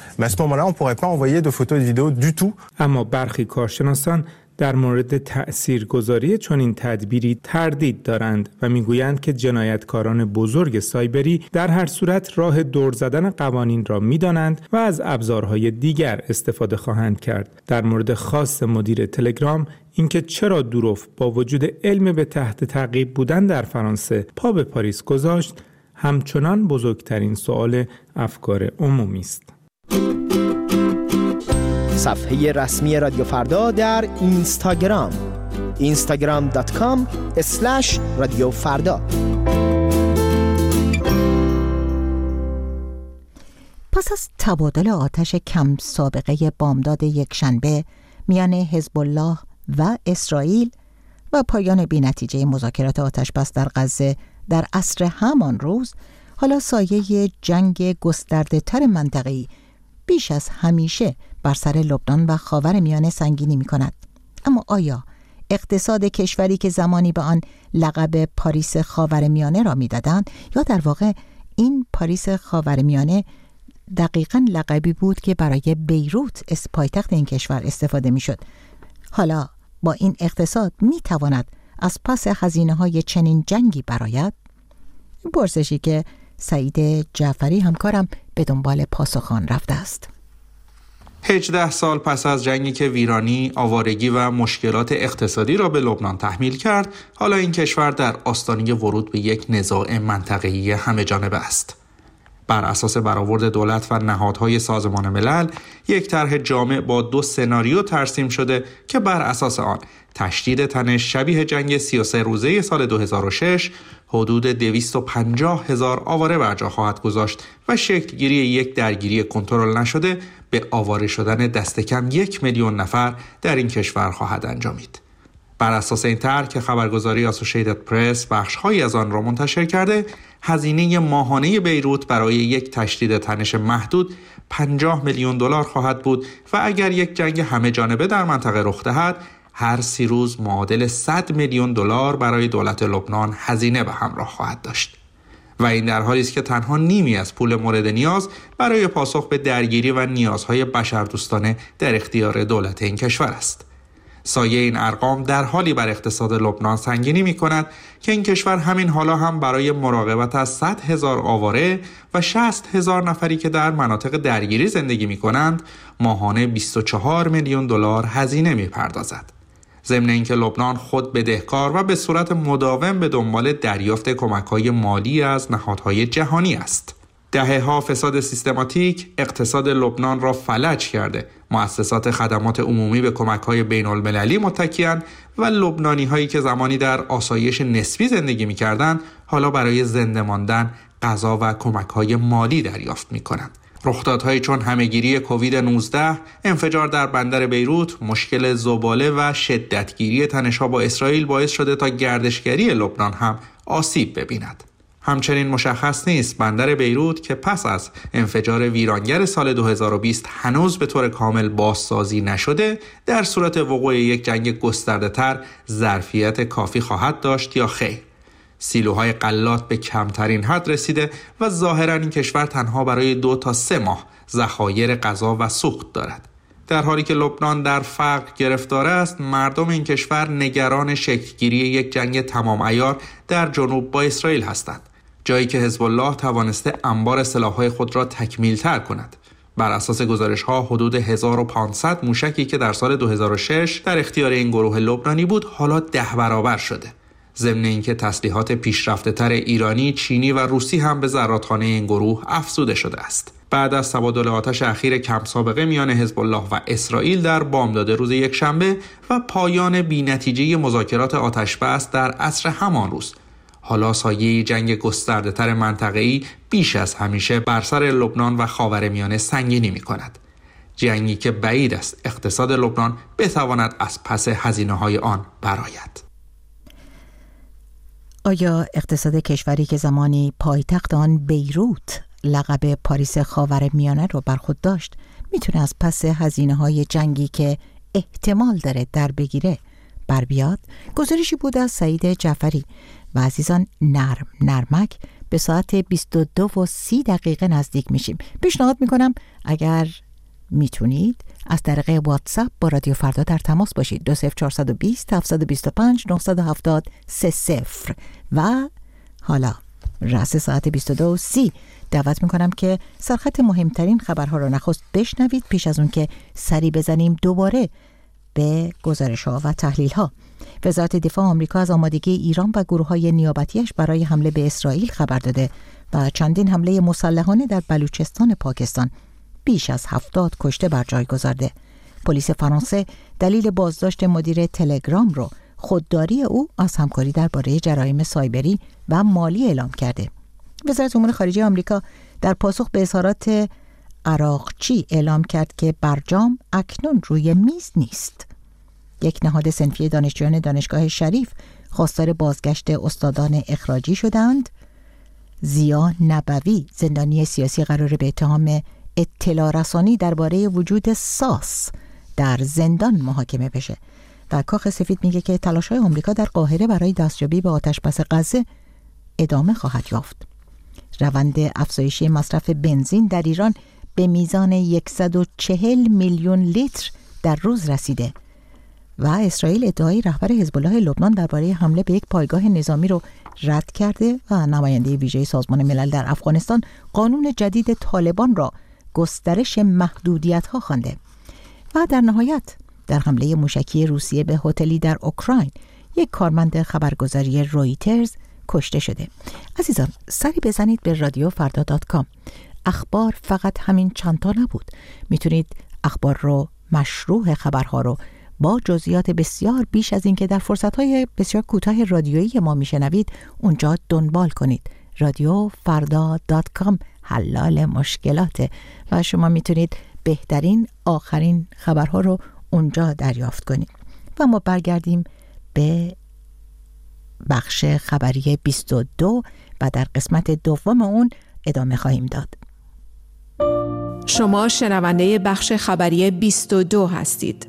اما برخی کارشناسان در مورد تأثیرگذاری چنین تدبیری تردید دارند و میگویند که جنایتکاران بزرگ سایبری در هر صورت راه دور زدن قوانین را میدانند و از ابزارهای دیگر استفاده خواهند کرد. در مورد خاص مدیر تلگرام، اینکه چرا دوروف با وجود علم به تحت تعقیب بودن در فرانسه پا به پاریس گذاشت، همچنان بزرگترین سوال افکار عمومی است. صفحه رسمی رادیو فردا در اینستاگرام instagram.com/رادیو فردا. پس از تبادل آتش کم سابقه بامداد یکشنبه میان حزب الله و اسرائیل و پایان بی‌نتیجه مذاکرات آتشبس در غزه در عصر همان روز، حالا سایه جنگ گسترده تر منطقه‌ای بیش از همیشه بر سر لبنان و خاورمیانه سنگینی می کند. اما آیا اقتصاد کشوری که زمانی به آن لقب پاریس خاورمیانه را می دادند، یا در واقع این پاریس خاورمیانه دقیقاً لقبی بود که برای بیروت پایتخت این کشور استفاده می شد، حالا با این اقتصاد می تواند از پس هزینه‌های چنین جنگی برآید؟ پرسشی که سعید جعفری همکارم به دنبال پاسخ آن رفته است. 18 سال پس از جنگی که ویرانی، آوارگی و مشکلات اقتصادی را به لبنان تحمیل کرد، حالا این کشور در آستانه ورود به یک نزاع منطقه‌ای همه‌جانبه است. بر اساس برآورد دولت و نهادهای سازمان ملل، یک طرح جامع با 2 سناریو ترسیم شده که بر اساس آن تشدید تنش شبیه جنگ 33 روزه سال 2006 حدود 250,000 آواره بر جا خواهد گذاشت و شکل گیری یک درگیری کنترل نشده به آواره شدن دست کم 1 میلیون نفر در این کشور خواهد انجامید. بر اساس این طرح که خبرگزاری آسوشیتد پرس بخش‌هایی از آن را منتشر کرده، هزینه ماهانه بیروت برای یک تشدید تنش محدود 50 میلیون دلار خواهد بود و اگر یک جنگ همه جانبه در منطقه رخ دهد، هر 30 روز معادل 100 میلیون دلار برای دولت لبنان هزینه به همراه خواهد داشت. و این در حالی است که تنها نیمی از پول مورد نیاز برای پاسخ به درگیری و نیازهای بشردوستانه در اختیار دولت این کشور است. سایه این ارقام در حالی بر اقتصاد لبنان سنگینی می کند که این کشور همین حالا هم برای مراقبت از 100,000 آواره و 60,000 نفری که در مناطق درگیری زندگی می کنند ماهانه 24 میلیون دلار هزینه می پردازد. ضمن اینکه لبنان خود بدهکار و به صورت مداوم به دنبال دریافت کمک‌های مالی از نهادهای جهانی است. دهه‌ها فساد سیستماتیک اقتصاد لبنان را فلج کرده. مؤسسات خدمات عمومی به کمک‌های بین‌المللی متکی‌اند و لبنانی‌هایی که زمانی در آسایش نسبی زندگی می‌کردند، حالا برای زنده ماندن غذا و کمک‌های مالی دریافت می‌کنند. رخدادهایی چون همه‌گیری کووید 19، انفجار در بندر بیروت، مشکل زباله و شدتگیری تنش‌ها با اسرائیل باعث شده تا گردشگری لبنان هم آسیب ببیند. همچنین مشخص نیست بندر بیروت که پس از انفجار ویرانگر سال 2020 هنوز به طور کامل بازسازی نشده، در صورت وقوع یک جنگ گسترده‌تر ظرفیت کافی خواهد داشت یا خیر. سیلوهای غلات به کمترین حد رسیده و ظاهراً این کشور تنها برای 2 تا 3 ماه ذخایر غذا و سوخت دارد. در حالی که لبنان در فقر گرفتار است، مردم این کشور نگران شکلگیری یک جنگ تمام عیار در جنوب با اسرائیل هستند، جایی که حزب الله توانسته انبار سلاح‌های خود را تکمیل‌تر کند. بر اساس گزارش‌ها حدود 1500 موشکی که در سال 2006 در اختیار این گروه لبنانی بود، حالا 10 برابر شده. ضمن اینکه تسلیحات پیشرفته‌تر ایرانی، چینی و روسی هم به زرادخانه این گروه افزوده شده است. بعد از تبادل آتش اخیر کم سابقه میان حزب الله و اسرائیل در بامداد روز یکشنبه و پایان بی‌نتیجه مذاکرات آتشبس در عصر همان روز، حالا سایه جنگ گسترده‌تر منطقه‌ای بیش از همیشه بر سر لبنان و خاورمیانه سنگینی می‌کند. جنگی که بعید است اقتصاد لبنان بتواند از پس هزینه‌های آن برآید. آیا اقتصاد کشوری که زمانی پایتخت آن بیروت لقب پاریس خاورمیانه رو بر خود داشت میتونه از پس هزینه‌های جنگی که احتمال داره در بگیره بر بیاد؟ گزارشی بود از سعید جعفری و عزیزان نرمک به ساعت 22:30 نزدیک میشیم. پیشنهاد میکنم اگر میتونید از طریق واتساپ با رادیو فردا در تماس باشید. 20420 725 970 30 و حالا رأس ساعت 22:30 دعوت میکنم که سرخط مهمترین خبرها رو نخست بشنوید پیش از اون که سری بزنیم دوباره به گزارش ها و تحلیل ها. وزارت دفاع آمریکا از آمادگی ایران و گروه های نیابتیش برای حمله به اسرائیل خبر داده و چندین حمله مسلحانه در بلوچستان پاکستان بیش از 70 کشته بر جای گذارده. پلیس فرانسه دلیل بازداشت مدیر تلگرام رو خودداری او از همکاری درباره جرایم سایبری و مالی اعلام کرده. وزارت امور خارجه آمریکا در پاسخ به اظهارات عراقچی اعلام کرد که برجام اکنون روی میز نیست. یک نهاد صنفی دانشجویان دانشگاه شریف خواستار بازگشت استادان اخراجی شدند. ضیا نبوی زندانی سیاسی قراره به اتهام اطلاع رسانی درباره وجود ساس در زندان محاکمه بشه و کاخ سفید میگه که تلاش‌های آمریکا در قاهره برای دستیابی به آتش‌بس غزه ادامه خواهد یافت. روند افزایشی مصرف بنزین در ایران به میزان 140 میلیون لیتر در روز رسیده و اسرائیل ادعای رهبر حزب الله لبنان درباره حمله به یک پایگاه نظامی رو رد کرده و نماینده ویژه سازمان ملل در افغانستان قانون جدید طالبان را گسترش محدودیت‌ها خوانده. و در نهایت در حمله موشکی روسیه به هتلی در اوکراین یک کارمند خبرگزاری رویترز کشته شده. عزیزان سری بزنید به رادیوفردا.com. اخبار فقط همین چند تا نبود. میتونید اخبار رو، مشروح خبرها رو با جزئیات بسیار بیش از این که در فرصت‌های بسیار کوتاه رادیویی ما میشنوید اونجا دنبال کنید. رادیوفردا.com حلال مشکلاته و شما میتونید بهترین آخرین خبرها رو اونجا دریافت کنید. و ما برگردیم به بخش خبری 22 و در قسمت دوم اون ادامه خواهیم داد. شما شنونده بخش خبری 22 هستید.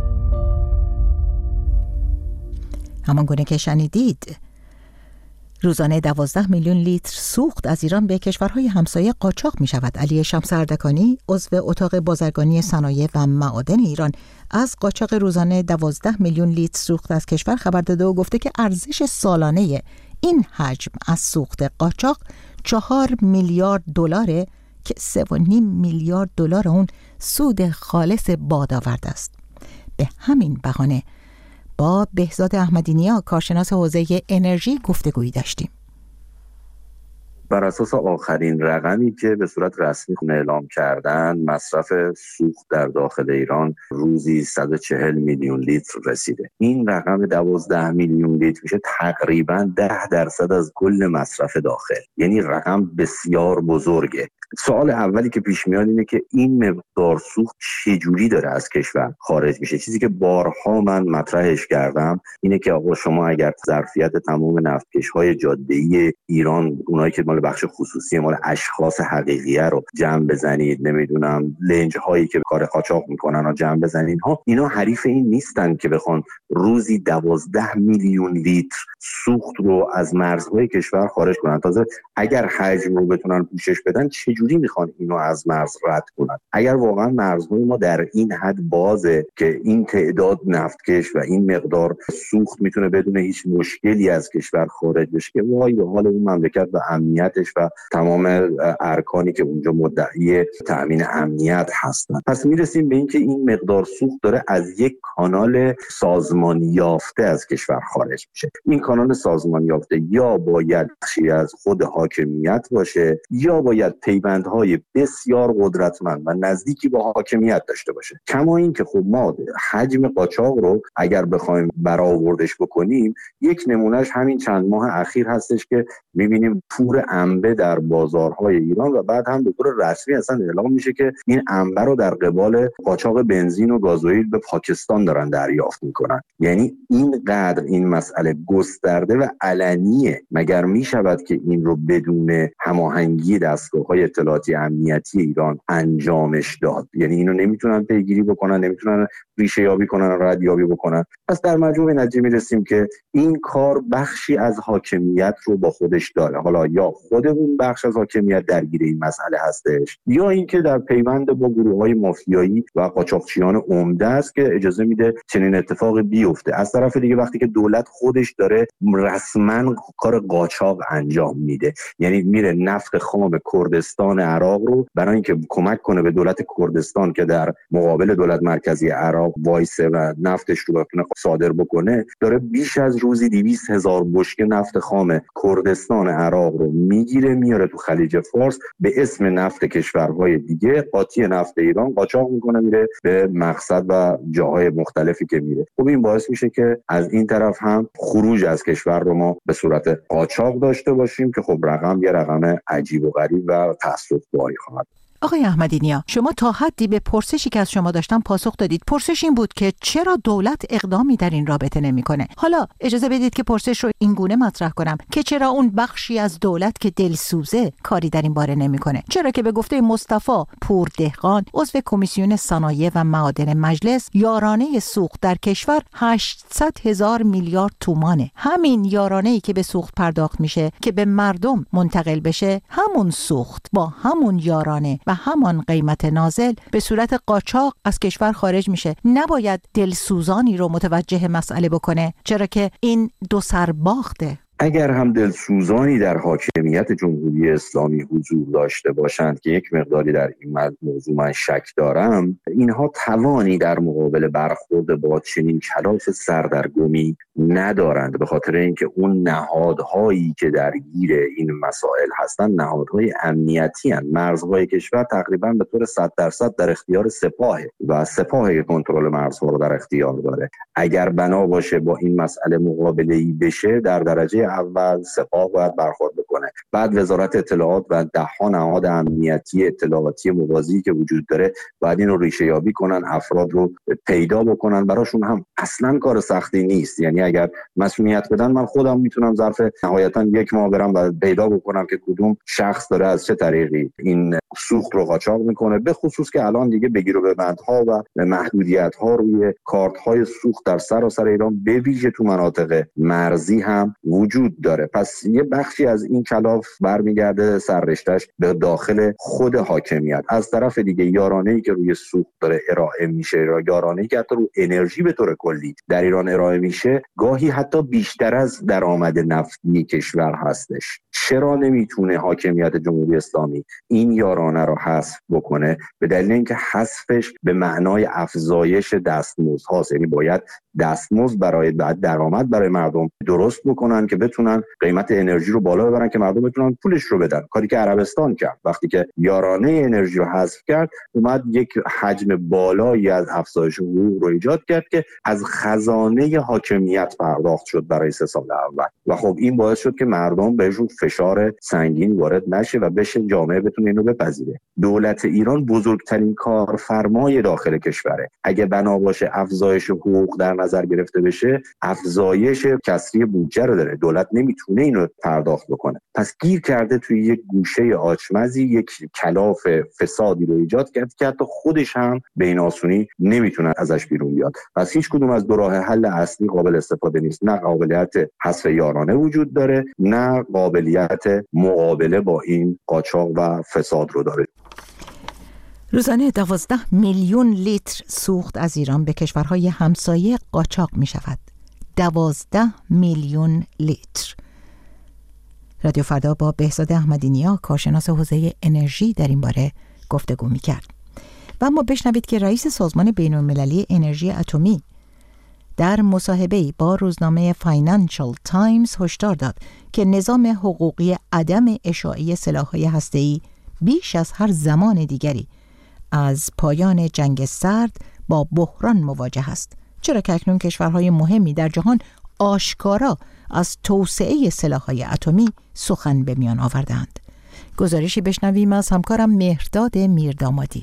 همان گونه که شنیدید روزانه 12 میلیون لیتر سوخت از ایران به کشورهای همسایه قاچاق می شود. علی شمس اردکانی عضو اتاق بازرگانی صنایع و معادن ایران از قاچاق روزانه 12 میلیون لیتر سوخت از کشور خبر داده و گفته که ارزش سالانه این حجم از سوخت قاچاق 4 میلیارد دلاره که 3.5 میلیارد دلار اون سود خالص باد آورده است. به همین بهانه با بهزاد احمدی‌نیا کارشناس حوزه انرژی گفتگویی داشتیم. بر اساس آخرین رقمی که به صورت رسمی اعلام کردن مصرف سوخت در داخل ایران روزی 140 میلیون لیتر رسیده. این رقم 12 میلیون لیتر میشه تقریباً 10% از کل مصرف داخل. یعنی رقم بسیار بزرگه. سوال اولی که پیش میاد اینه که این مقدار سوخت چجوری داره از کشور خارج میشه. چیزی که بارها من مطرحش کردم اینه که آقا شما اگر ظرفیت تمام نفتکش‌های جاده‌ای ایران، اونایی که مال بخش خصوصی مال اشخاص حقیقیه رو جمع بزنید، نمیدونم لنج‌هایی که کار قاچاق میکنن رو جمع بزنید ها، اینا حریف این نیستن که بخوان روزی 12 میلیون لیتر سوخت رو از مرزهای کشور خارج کنن. تازه اگر حجم رو بتونن پوشش بدن چجوری میخوان اینو از مرز رد کنن؟ اگر واقعا مرزهای ما در این حد بازه که این تعداد نفتکش و این مقدار سوخت میتونه بدون هیچ مشکلی از کشور خارج بشه، که وای به حال اون مملکت و امنیتش و تمام ارکانی که اونجا مدعی تأمین امنیت هستن. پس میرسیم به این که این مقدار سوخت داره از یک کانال سازمانی یافته از کشور خارج میشه. این کانال سازمانی یافته یا باید بخشی از خود حاکمیت باشه یا باید پیوندهای بسیار قدرتمند و نزدیکی با حاکمیت داشته باشه. کما این که خب ما حجم قاچاق رو اگر بخوایم برآوردش بکنیم، یک نمونهش همین چند ماه اخیر هستش که میبینیم پور انبه در بازارهای ایران و بعد هم به طور رسمی اصلا اعلام میشه که این انبه رو در قبال قاچاق بنزین و گازوئیل به پاکستان دارن دریافت میکنن. یعنی اینقدر این مسئله گسترده و علنیه. مگر میشود که این رو بدون هماهنگی دستگاه‌های اطلاعاتی امنیتی ایران انجامش داد؟ یعنی اینو نمیتونن پیگیری بکنن، نمیتونن ریشه یابی کنن، ردیابی بکنن. پس در مجموع نتیجه میرسیم که این کار بخشی از حاکمیت رو با خودش داره. حالا یا خود اون بخش از حاکمیت درگیر این مسئله هستش، یا اینکه در پیوند با گروه‌های مافیایی و قاچاقچیان عمده است که اجازه میده چنین اتفاقی بیفته. از طرف دیگه وقتی که دولت خودش داره رسما کار قاچاق انجام میده، یعنی میره نفت خام کردستان عراق رو برای اینکه کمک کنه به دولت کردستان که در مقابل دولت مرکزی عراق وایسه و نفتش رو بتونه صادر بکنه، داره بیش از روزی 200,000 بشکه نفت خام کردستان عراق رو میگیره میاره تو خلیج فارس به اسم نفت کشورهای دیگه، قاطی نفت ایران قاچاق میکنه میره به مقصد و جاهای مختلفی که میره. خب این باعث میشه که از این طرف هم خروج از کشور رو ما به صورت قاچاق داشته باشیم که خب رقم یه رقم عجیب و غریب و تأسف‌باری خواهد. آقای احمدی نیا، شما تا حدی به پرسشی که از شما داشتم پاسخ دادید. پرسش این بود که چرا دولت اقدامی در این رابطه نمیکنه؟ حالا اجازه بدید که پرسش رو این گونه مطرح کنم که چرا اون بخشی از دولت که دلسوزه کاری در این باره نمیکنه؟ چرا که به گفته مصطفی پوردهقان، عضو کمیسیون صنایع و معادن مجلس، یارانه سوخت در کشور 800,000 میلیارد تومانه. همین یارانه‌ای که به سوخت پرداخت میشه که به مردم منتقل بشه، همون سوخت با همون یارانه و همان قیمت نازل به صورت قاچاق از کشور خارج میشه. نباید دلسوزانی رو متوجه مسئله بکنه، چرا که این دو سرباخته. اگر هم دلسوزانی در حاکمیت جمهوری اسلامی حضور داشته باشند که یک مقداری در این موضوع من شک دارم، اینها توانی در مقابل برخورد با چنین کلاف سردرگمی ندارند، به خاطر اینکه اون نهادهایی که درگیر این مسائل هستند نهادهای امنیتی هستند. مرزهای کشور تقریبا به طور 100% در اختیار سپاهه و سپاه کنترل مرزها رو در اختیار داره. اگر بنا باشه با این مسئله مقابله‌ای بشه، در درجه اول سپاه باید برخورد بکنه، بعد وزارت اطلاعات و ده‌ها نهاد امنیتی اطلاعاتی موازی که وجود داره باید این رو ریشه یابی کنن، افراد رو پیدا بکنن. براشون هم اصلا کار سختی نیست. یعنی اگر مسئولیت بدن، من خودم میتونم ظرف نهایتا 1 ماه برم و پیدا بکنم که کدوم شخص داره از چه طریقی این سوخت رو قاچاق میکنه، به خصوص که الان دیگه بگیر و ببندها و محدودیت‌ها روی کارت‌های سوخت در سراسر ایران به ویژه تو مناطق مرزی هم وجود داره. پس یه بخشی از این کلاف برمیگرده سررشته‌اش به داخل خود حاکمیت. از طرف دیگه یارانه‌ای که روی سوخت داره ارائه میشه، یارانه‌ای که حتی رو انرژی به طور کلی در ایران ارائه میشه، گاهی حتی بیشتر از درآمد نفتی کشور هستش. چرا نمیتونه حاکمیت جمهوری اسلامی این یارانه رو حذف بکنه؟ به دلیل اینکه حذفش به معنای افزایش دستمزدهاست. یعنی باید دستمزد برای درآمد برای مردم درست بکنن که بتونن قیمت انرژی رو بالا ببرن که مردم بتونن پولش رو بدن. کاری که عربستان کرد وقتی که یارانه انرژی رو حذف کرد، اومد یک حجم بالایی از افزایش حقوق رو ایجاد کرد که از خزانه حاکمیت پرداخت شد برای 3 سال اول و خب این باعث شد که مردم بهشون فشار سنگین وارد نشه و بشه جامعه بتونه اینو بپذیره. دولت ایران بزرگترین کارفرمای داخل کشوره. اگه بنا باشه افزایش حقوق در نظر گرفته بشه، افزایش کسری بودجه رو داره. دولت نمیتونه اینو پرداخت بکنه. پس گیر کرده توی یک گوشه آچمزی، یک کلاف فسادی رو ایجاد کرد که حتی خودش هم به این آسونی نمیتونه ازش بیرون بیاد. پس هیچ کدوم از دو راه حل اصلی قابل استفاده نیست. نه قابلیت حذف یارانه وجود داره، نه قابلیت مقابله با این قاچاق و فساد رو داره. روزانه 12 میلیون لیتر سوخت از ایران به کشورهای همسایه قاچاق می شود. 12 میلیون لیتر. رادیو فردا با بهزاد احمدی نیا، کارشناس حوزه انرژی، در این باره گفتگو می کرد. و اما بشنوید که رئیس سازمان بین‌المللی انرژی اتمی در مصاحبه‌ای با روزنامه فاینانشال تایمز هشدار داد که نظام حقوقی عدم اشاعه سلاح‌های هسته‌ای بیش از هر زمان دیگری از پایان جنگ سرد با بحران مواجه است، چرا که اکنون کشورهای مهمی در جهان آشکارا از توسعه سلاح‌های اتمی سخن به میان آوردند. گزارشی بشنویم از همکارم مهرداد میردامادی.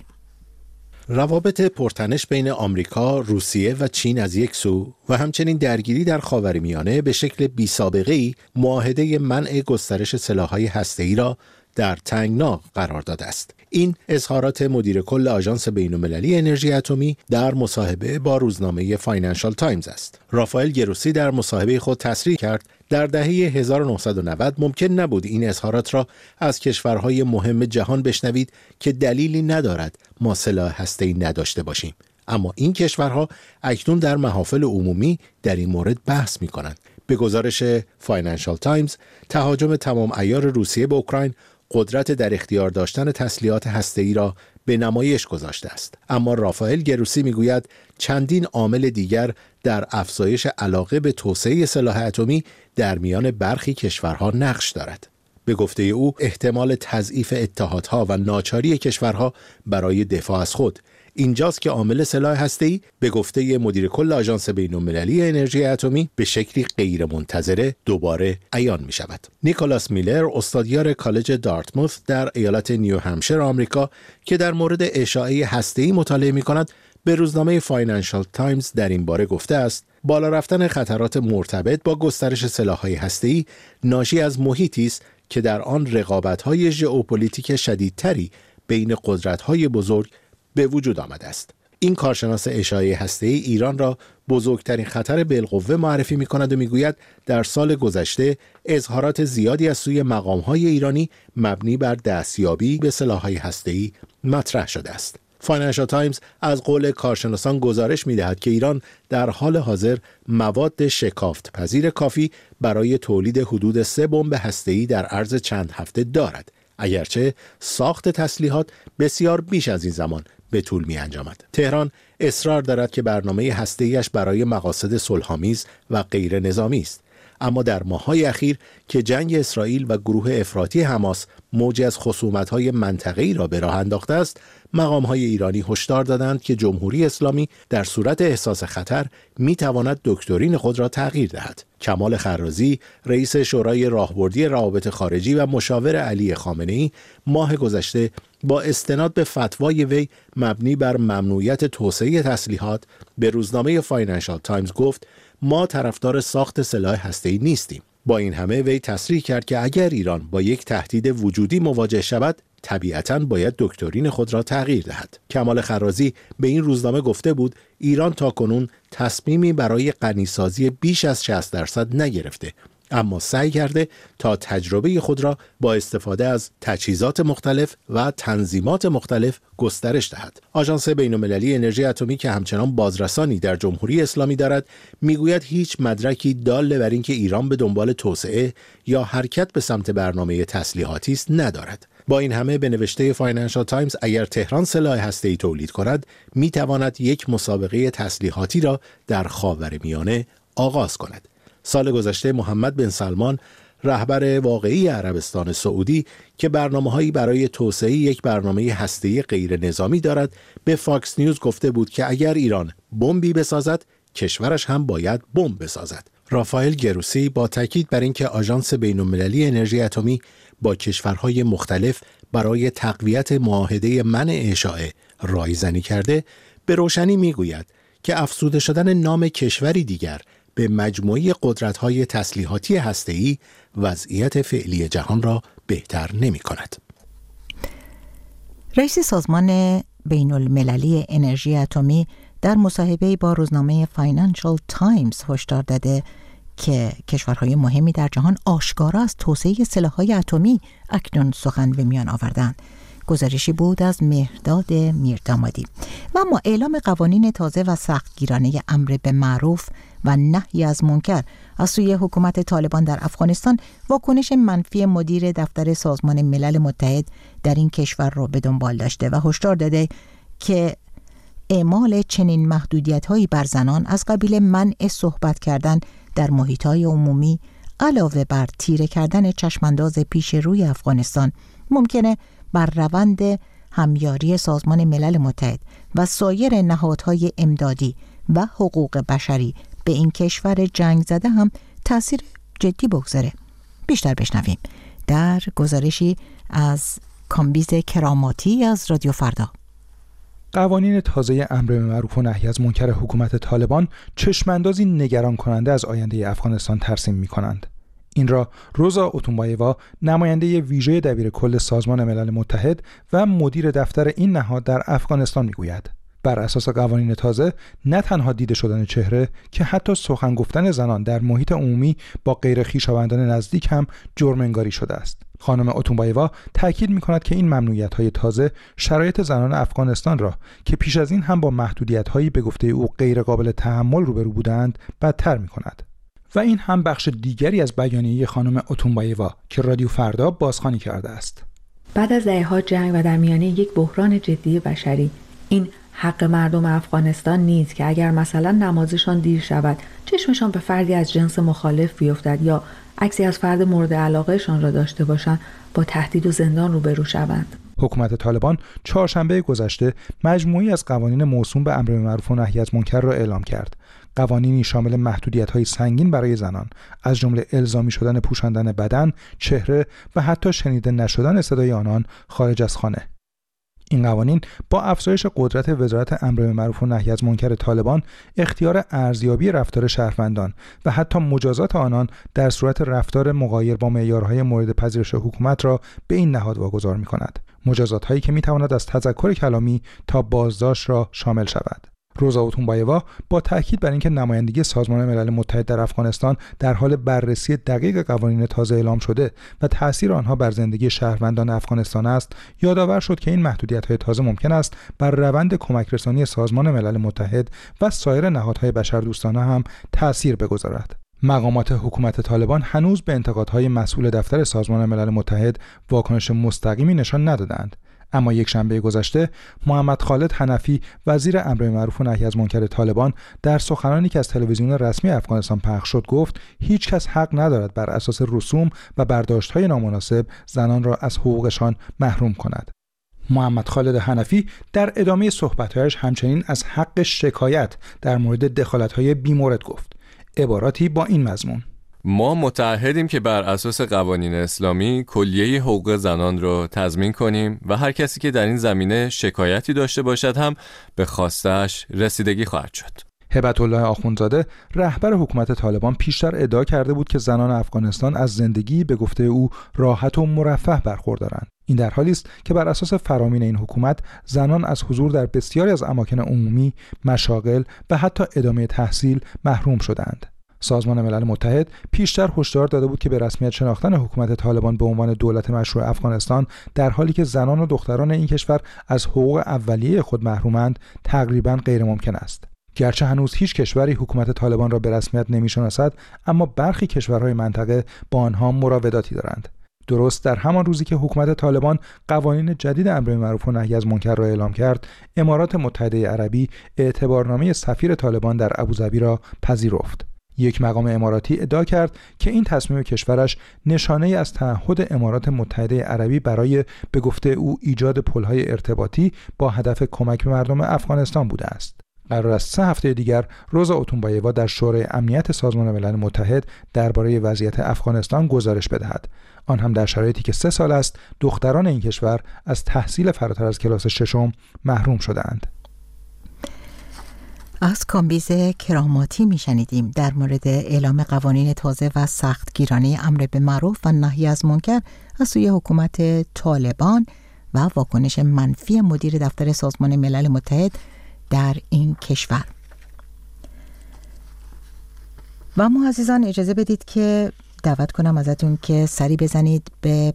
روابط پرتنش بین آمریکا، روسیه و چین از یک سو و همچنین درگیری در خاورمیانه به شکل بی‌سابقه‌ای معاهده منع گسترش سلاح‌های هسته‌ای را در تنگنا قرار داده است. این اظهارات مدیر کل آژانس بین‌المللی انرژی اتمی در مصاحبه با روزنامه فاینانشال تایمز است. رافائل گروسی در مصاحبه خود تصریح کرد در دهه 1990 ممکن نبود این اظهارات را از کشورهای مهم جهان بشنوید که دلیلی ندارد ما سلاح هسته‌ای نداشته باشیم. اما این کشورها اکنون در محافل عمومی در این مورد بحث می‌کنند. به گزارش فاینانشال تایمز، تهاجم تمام عیار روسیه به اوکراین قدرت در اختیار داشتن تسلیحات هسته‌ای را به نمایش گذاشته است. اما رافائل گروسی میگوید چندین عامل دیگر در افزایش علاقه به توسعه سلاح اتمی در میان برخی کشورها نقش دارد. به گفته او احتمال تضعیف اتحادها و ناچاری کشورها برای دفاع از خود اینجاست که عامل سلاح هسته‌ای به گفته مدیر کل آژانس بین‌المللی انرژی اتمی به شکلی غیرمنتظره دوباره عیان می شود. نیکولاس میلر، استادیار کالج دارتموث در ایالت نیو همشیر آمریکا که در مورد اشاعه هسته‌ای مطالعه می کند، به روزنامه فاینانشال تایمز در این باره گفته است: بالا رفتن خطرات مرتبط با گسترش سلاح‌های هسته‌ای ناشی از محیطی است که در آن رقابت‌های ژئوپلیتیک شدیدتری بین قدرت‌های بزرگ به وجود آمده است. این کارشناس اشاعه هسته‌ای ایران را بزرگترین خطر بالقوه معرفی می‌کند و می‌گوید در سال گذشته اظهارات زیادی از سوی مقام‌های ایرانی مبنی بر دستیابی به سلاح‌های هسته‌ای مطرح شده است. فاینانشال تایمز از قول کارشناسان گزارش می‌دهد که ایران در حال حاضر مواد شکافت پذیر کافی برای تولید حدود 3 بمب هسته‌ای در عرض چند هفته دارد، اگرچه ساخت تسلیحات بسیار بیش از این زمان به طول می انجامد. تهران اصرار دارد که برنامه هسته‌ایش برای مقاصد صلح‌آمیز و غیر نظامی است. اما در ماه‌های اخیر که جنگ اسرائیل و گروه افراطی حماس موجی از خصومت‌های منطقه‌ای را به راه انداخته است، مقام‌های ایرانی هشدار دادند که جمهوری اسلامی در صورت احساس خطر می‌تواند دکترین خود را تغییر دهد. کمال خرازی، رئیس شورای راهبردی روابط خارجی و مشاور علی خامنه‌ای، ماه گذشته با استناد به فتوای وی مبنی بر ممنوعیت توسعه تسلیحات به روزنامه فاینانشال تایمز گفت: ما طرفدار ساخت سلاح هسته‌ای نیستیم. با این همه وی تصریح کرد که اگر ایران با یک تهدید وجودی مواجه شود، طبیعتاً باید دکترین خود را تغییر دهد. کمال خرازی به این روزنامه گفته بود ایران تاکنون تصمیمی برای غنیسازی بیش از 60% نگرفته، اما سعی کرده تا تجربه خود را با استفاده از تجهیزات مختلف و تنظیمات مختلف گسترش دهد. آژانس بین‌المللی انرژی اتمی که همچنان بازرسانی در جمهوری اسلامی دارد، میگوید هیچ مدرکی دال بر اینکه ایران به دنبال توسعه یا حرکت به سمت برنامه تسلیحاتی است ندارد. با این همه به نوشته فاینانشال تایمز اگر تهران سلاح هسته‌ای تولید کند، میتواند یک مسابقه تسلیحاتی را در خاورمیانه آغاز کند. سال گذشته محمد بن سلمان، رهبر واقعی عربستان سعودی که برنامه‌هایی برای توسعه یک برنامه هسته‌ای غیر نظامی دارد، به فاکس نیوز گفته بود که اگر ایران بمبی بسازد، کشورش هم باید بمب بسازد. رافائل گروسی با تاکید بر اینکه آژانس بین‌المللی انرژی اتمی با کشورهای مختلف برای تقویت معاهده منع اشاعه رایزنی کرده، به روشنی میگوید که افزوده شدن نام کشوری دیگر به مجموعه قدرت‌های تسلیحاتی هسته‌ای وضعیت فعلی جهان را بهتر نمی‌کند. رئیس سازمان بین‌المللی انرژی اتمی در مصاحبه‌ای با روزنامه فاینانشال تایمز هشدار داده که کشورهای مهمی در جهان آشکارا از توسعه سلاح‌های اتمی اکنون سخن به میان آوردند. گزارشی بود از مهرداد میردامادی. و اما اعلام قوانین تازه و سختگیرانه امر به معروف و نهی از منکر از سوی حکومت طالبان در افغانستان واکنش منفی مدیر دفتر سازمان ملل متحد در این کشور را به دنبال داشته و هشدار داده که اعمال چنین محدودیت‌هایی بر زنان از قبیل منع صحبت کردن در محیط‌های عمومی علاوه بر تیره کردن چشمانداز پیش روی افغانستان ممکنه بر روند همیاری سازمان ملل متحد و سایر نهادهای امدادی و حقوق بشری به این کشور جنگ زده هم تأثیر جدی بگذاره. بیشتر بشنویم در گزارشی از کامبیز کراماتی از رادیو فردا. قوانین تازه امر به معروف و نهی از منکر حکومت طالبان چشماندازی نگران کننده از آینده افغانستان ترسیم می‌کنند. این را روزا اوتونبایوا، نماینده ویژه دبیرکل سازمان ملل متحد و مدیر دفتر این نهاد در افغانستان میگوید. بر اساس قوانین تازه نه تنها دیده شدن چهره که حتی سخن گفتن زنان در محیط عمومی با غیر خویشاوندان نزدیک هم جرم انگاری شده است. خانم اوتونبایوا تاکید می‌کند که این ممنوعیت‌های تازه شرایط زنان افغانستان را که پیش از این هم با محدودیت‌هایی به گفته او غیر قابل تحمل روبرو بودند بدتر می‌کند. و این هم بخش دیگری از بیانیه خانم اوتونبایوا که رادیو فردا بازخوانی کرده است. بعد از دهه‌ها جنگ و در میانه یک بحران جدی بشری، این حق مردم افغانستان نیست که اگر مثلا نمازشان دیر شود، چشمشان به فردی از جنس مخالف بیفتد یا عکسی از فرد مورد علاقهشان را داشته باشند، با تهدید و زندان روبرو شوند. حکومت طالبان چهارشنبه گذشته مجموعی از قوانین موسوم به امر به معروف و نهی از منکر را اعلام کرد. قوانینی شامل محدودیت‌های سنگین برای زنان، از جمله الزامی شدن پوشاندن بدن، چهره و حتی شنیده نشدن صدای آنان خارج از خانه. این قوانین با افزایش قدرت وزارت امر به معروف و نهی از منکر طالبان اختیار ارزیابی رفتار شهروندان و حتی مجازات آنان در صورت رفتار مغایر با معیارهای مورد پذیرش حکومت را به این نهاد واگذار می‌کند. مجازات‌هایی که می‌تواند از تذکر کلامی تا بازداشت را شامل شود. روزا اوتونبایوا با تاکید بر اینکه نمایندگی سازمان ملل متحد در افغانستان در حال بررسی دقیق قوانین تازه اعلام شده و تأثیر آنها بر زندگی شهروندان افغانستان است، یادآور شد که این محدودیت‌های تازه ممکن است بر روند کمک‌رسانی سازمان ملل متحد و سایر نهادهای بشردوستانه هم تأثیر بگذارد. مقامات حکومت طالبان هنوز به انتقادهای مسئول دفتر سازمان ملل متحد واکنش مستقیمی نشان ندادند. اما یک شنبه گذشته محمد خالد حنفی، وزیر امر به معروف و نهی از منکر طالبان، در سخنانی که از تلویزیون رسمی افغانستان پخش شد گفت هیچ کس حق ندارد بر اساس رسوم و برداشت‌های نامناسب زنان را از حقوقشان محروم کند. محمد خالد حنفی در ادامه صحبت‌هایش همچنین از حق شکایت در مورد دخالت‌های بی‌مورد گفت. عباراتی با این مضمون: ما متعهدیم که بر اساس قوانین اسلامی کلیه حقوق زنان را تضمین کنیم و هر کسی که در این زمینه شکایتی داشته باشد هم به خواستش رسیدگی خواهد شد. هبت الله آخوندزاده، رهبر حکومت طالبان، پیشتر ادعا کرده بود که زنان افغانستان از زندگی به گفته او راحت و مرفه برخوردارند. این در حالی است که بر اساس فرامین این حکومت زنان از حضور در بسیاری از اماکن عمومی، مشاغل و حتی ادامه تحصیل محروم شدند. سازمان ملل متحد پیشتر هشدار داده بود که به رسمیت شناختن حکومت طالبان به عنوان دولت مشروع افغانستان در حالی که زنان و دختران این کشور از حقوق اولیه خود محرومند تقریباً غیر ممکن است. گرچه هنوز هیچ کشوری حکومت طالبان را به رسمیت نمی‌شناسد، اما برخی کشورهای منطقه با آنها مراوداتی دارند. درست در همان روزی که حکومت طالبان قوانین جدید امر به معروف و نهی از منکر را اعلام کرد، امارات متحده عربی اعتبارنامه سفیر طالبان در ابوظبی را پذیرفت. یک مقام اماراتی ادعا کرد که این تصمیم کشورش نشانه از تعهد امارات متحده عربی برای به گفته او ایجاد پل‌های ارتباطی با هدف کمک به مردم افغانستان بوده است. قرار است 3 هفته دیگر روزا اوتونبایوا در شورای امنیت سازمان ملل متحد درباره وضعیت افغانستان گزارش بدهد. آن هم در شرایطی که 3 سال است دختران این کشور از تحصیل فراتر از کلاس 6 محروم شده‌اند. از کامبیز کراماتی میشنیدیم در مورد اعلام قوانین تازه و سختگیرانه امر به معروف و نهی از منکر از سوی حکومت طالبان و واکنش منفی مدیر دفتر سازمان ملل متحد در این کشور. و ما عزیزان اجازه بدید که دعوت کنم ازتون که سری بزنید به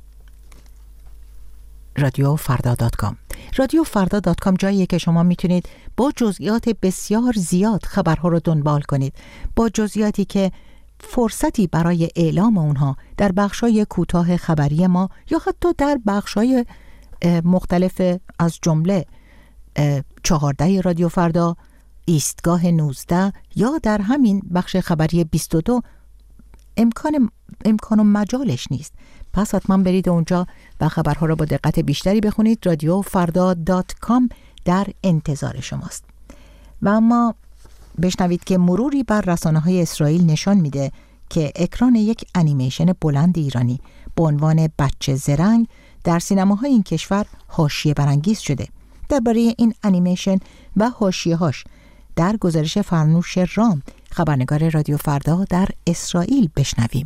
رادیوفردا.com. رادیوفردا.com جاییه که شما میتونید با جزئیات بسیار زیاد خبرها رو دنبال کنید، با جزئیاتی که فرصتی برای اعلام اونها در بخشای کوتاه خبری ما یا حتی در بخشای مختلف از جمله 14 رادیو فردا، ایستگاه 19 یا در همین بخش خبری 22 امکان و مجالش نیست. پس حتما برید اونجا و خبرها را با دقت بیشتری بخونید. رادیوفردا.com در انتظار شماست. و اما بشنوید که مروری بر رسانه‌های اسرائیل نشان میده که اکران یک انیمیشن بلند ایرانی با عنوان بچه زرنگ در سینماهای این کشور حاشیه برانگیز شده. درباره این انیمیشن و حاشیه‌هاش در گزارش فرنوش رام، خبرنگار رادیو فردا در اسرائیل بشنویم.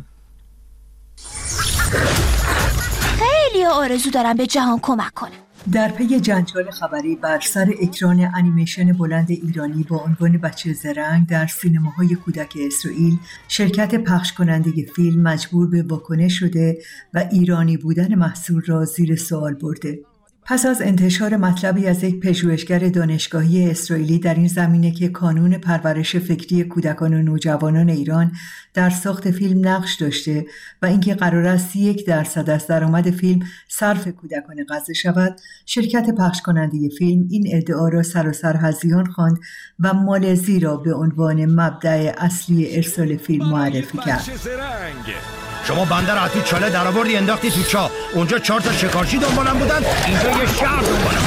خیلی آرزو دارم به جهان کمک کنم. در پی جنجال خبری بر سر اکران انیمیشن بلند ایرانی با عنوان بچه زرنگ در سینماهای کودک اسرائیل، شرکت پخش کننده فیلم مجبور به واکنش شده و ایرانی بودن محصول را زیر سوال برده. پس از انتشار مطلبی از یک پژوهشگر دانشگاهی اسرائیلی در این زمینه که کانون پرورش فکری کودکان و نوجوانان ایران در ساخت فیلم نقش داشته و اینکه قرار است 1% از درآمد فیلم صرف کودکان غزه شود، شرکت پخش کننده فیلم این ادعا را سراسر هذیان خواند و مالزی را به عنوان مبدأ اصلی ارسال فیلم معرفی کرد. شما بنده را تو چاله در آوردی انداختی تو چاه، اونجا 4 تا شکارچی دنبالم بودن، اینجا یه شهر دنبالم.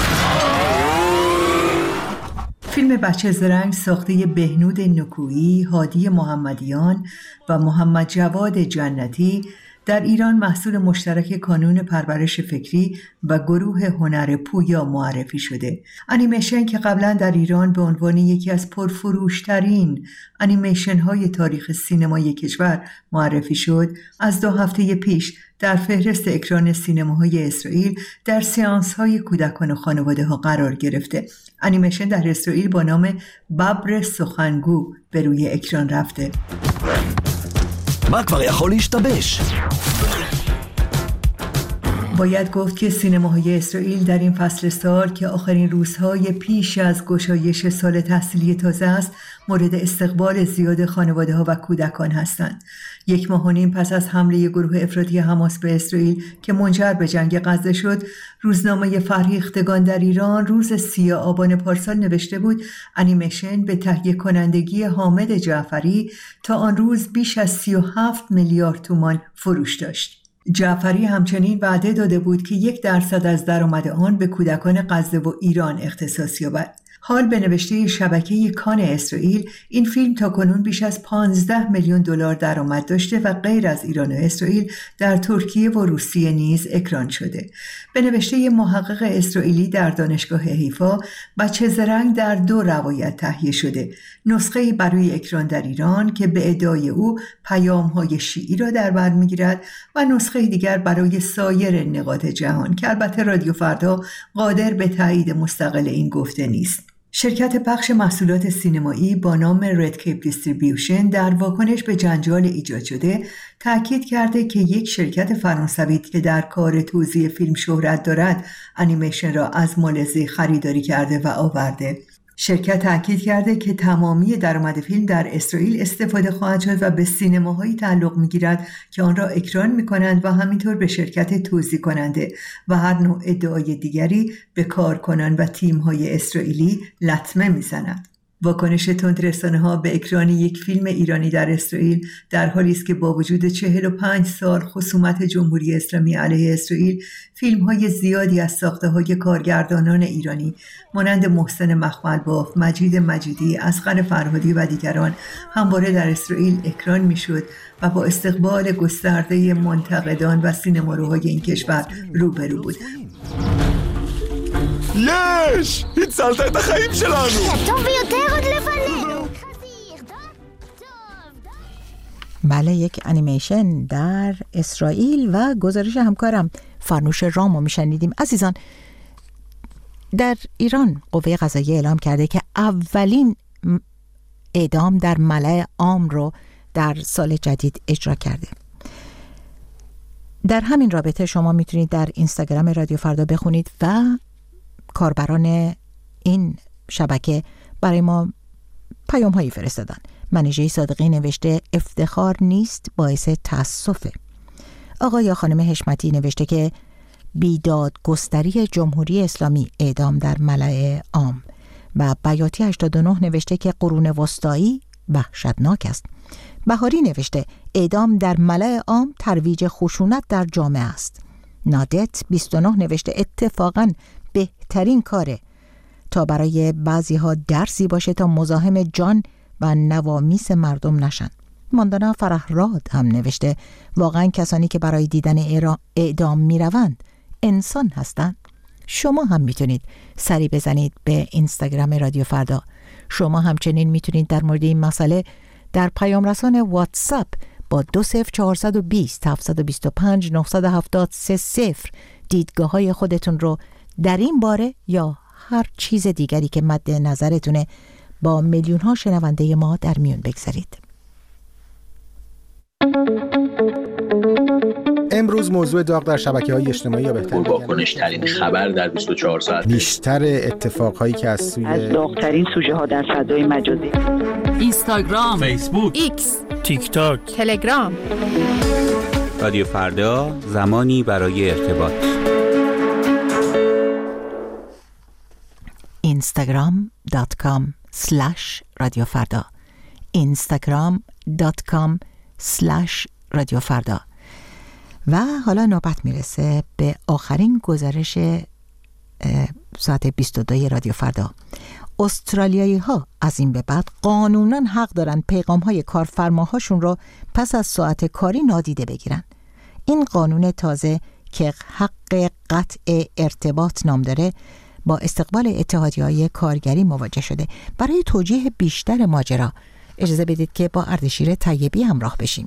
فیلم بچه زرنگ ساخته بهنود نکویی، هادی محمدیان و محمد جواد جنتی در ایران محصول مشترک کانون پرورش فکری و گروه هنر پویا معرفی شده. انیمیشن که قبلا در ایران به عنوان یکی از پرفروشترین انیمیشن های تاریخ سینمای کشور معرفی شد، از 2 هفته پیش در فهرست اکران سینماهای اسرائیل در سیانس های کودکان و خانواده ها قرار گرفته. انیمیشن در اسرائیل با نام ببر سخنگو به روی اکران رفته. מה כבר יכול להשתבש? باید گفت که سینماهای اسرائیل در این فصل سال که آخرین روزهای پیش از گشایش سال تحصیلی تازه است، مورد استقبال زیاد خانواده‌ها و کودکان هستند. 1 ماه و نیم پس از حمله گروه افراطی حماس به اسرائیل که منجر به جنگ غزه شد، روزنامه فرهیختگان در ایران روز 30 آبان پارسال نوشته بود انیمیشن به تهیه کنندگی حامد جعفری تا آن روز بیش از 37 میلیارد تومان فروش داشت. جعفری همچنین وعده داده بود که 1% از درآمد آن به کودکان غزه و ایران اختصاص یابد. حال به نوشته شبکه کان اسرائیل، این فیلم تاکنون بیش از 15 میلیون دلار درآمد داشته و غیر از ایران و اسرائیل در ترکیه و روسیه نیز اکران شده. به نوشته محقق اسرائیلی در دانشگاه حیفا، بچه زرنگ در 2 روایت تهیه شده. نسخه‌ای برای اکران در ایران که به ادعای او پیام‌های شیعی را در بر می‌گیرد و نسخه دیگر برای سایر نقاط جهان که البته رادیو فردا قادر به تایید مستقل این گفته نیست. شرکت پخش محصولات سینمایی با نام رد کیپ دیستریبیوشن در واکنش به جنجال ایجاد شده تأکید کرده که یک شرکت فرانسوی که در کار توزیع فیلم شهرت دارد انیمیشن را از مالزی خریداری کرده و آورده. شرکت تأکید کرده که تمامی درآمد فیلم در اسرائیل استفاده خواهد شد و به سینماهایی تعلق می‌گیرد که آن را اکران می‌کنند و همینطور به شرکت توزیع کننده و هر نوع ادعای دیگری به کارکنان و تیم‌های اسرائیلی لطمه می‌زند. واکنش تندرسانه‌ها به اکران یک فیلم ایرانی در اسرائیل در حالی است که با وجود 45 سال خصومت جمهوری اسلامی علیه اسرائیل، فیلم‌های زیادی از ساخته‌های کارگردانان ایرانی مانند محسن مخملباف، مجید مجیدی، اصغر فرهادی و دیگران همواره در اسرائیل اکران می‌شد و با استقبال گسترده منتقدان و سینماروهای این کشور روبرو بود. יש! הצלת את החיים שלנו! טוב ויותר עוד לפנינו! بله، یک انیمیشن در اسرائیل و گزارش همکارم فرنوش رام رو میشنیدیم. عزیزان، در ایران قوه قضاییه اعلام کرده که اولین اعدام در ملأ عام رو در سال جدید اجرا کرده. در همین رابطه شما میتونید در اینستاگرام رادیو فردا بخونید و کاربران این شبکه برای ما پیام هایی فرستادن. منیژه صادقی نوشته افتخار نیست، باعث تأسفه. آقای یا خانم حشمتی نوشته که بیداد گستری جمهوری اسلامی اعدام در ملأ عام. و بیاتی 89 نوشته که قرون وسطایی وحشتناک است. بهاری نوشته اعدام در ملأ عام ترویج خشونت در جامعه است. نادت 29 نوشته اتفاقاً بهترین کاره تا برای بعضی ها درسی باشه تا مزاحم جان و نوامیس مردم نشن. ماندانا فرحراد هم نوشته واقعا کسانی که برای دیدن اعدام می روند انسان هستند. شما هم میتونید سری بزنید به اینستاگرام رادیو فردا. شما همچنین میتونید در مورد این مسئله در پیام رسان واتساپ با 20420 725 970 دیدگاه های خودتون رو در این باره یا هر چیز دیگری که مد نظرتونه با میلیون ها شنونده ما در میون بگذارید. امروز موضوع داغ در شبکه‌های اجتماعی یا بهتر واکنش ترین خبر در 24 ساعت، بیشتر اتفاقهایی که از داغ‌ترین سوژه ها در فضای مجازی، اینستاگرام، فیسبوک، ایکس، تیک تاک، تلگرام. رادیو فردا، زمانی برای ارتباط. instagram.com/radiofarda instagram.com/radiofarda. و حالا نوبت میرسه به آخرین گزارش ساعت 22 رادیو فردا. استرالیایی ها از این به بعد قانوناً حق دارن پیغام های کارفرماهاشون رو پس از ساعت کاری نادیده بگیرن. این قانون تازه که حق قطع ارتباط نام داره با استقبال اتحادیه‌های کارگری مواجه شده. برای توجیه بیشتر ماجرا اجازه بدید که با اردشیر طیبی همراه بشیم.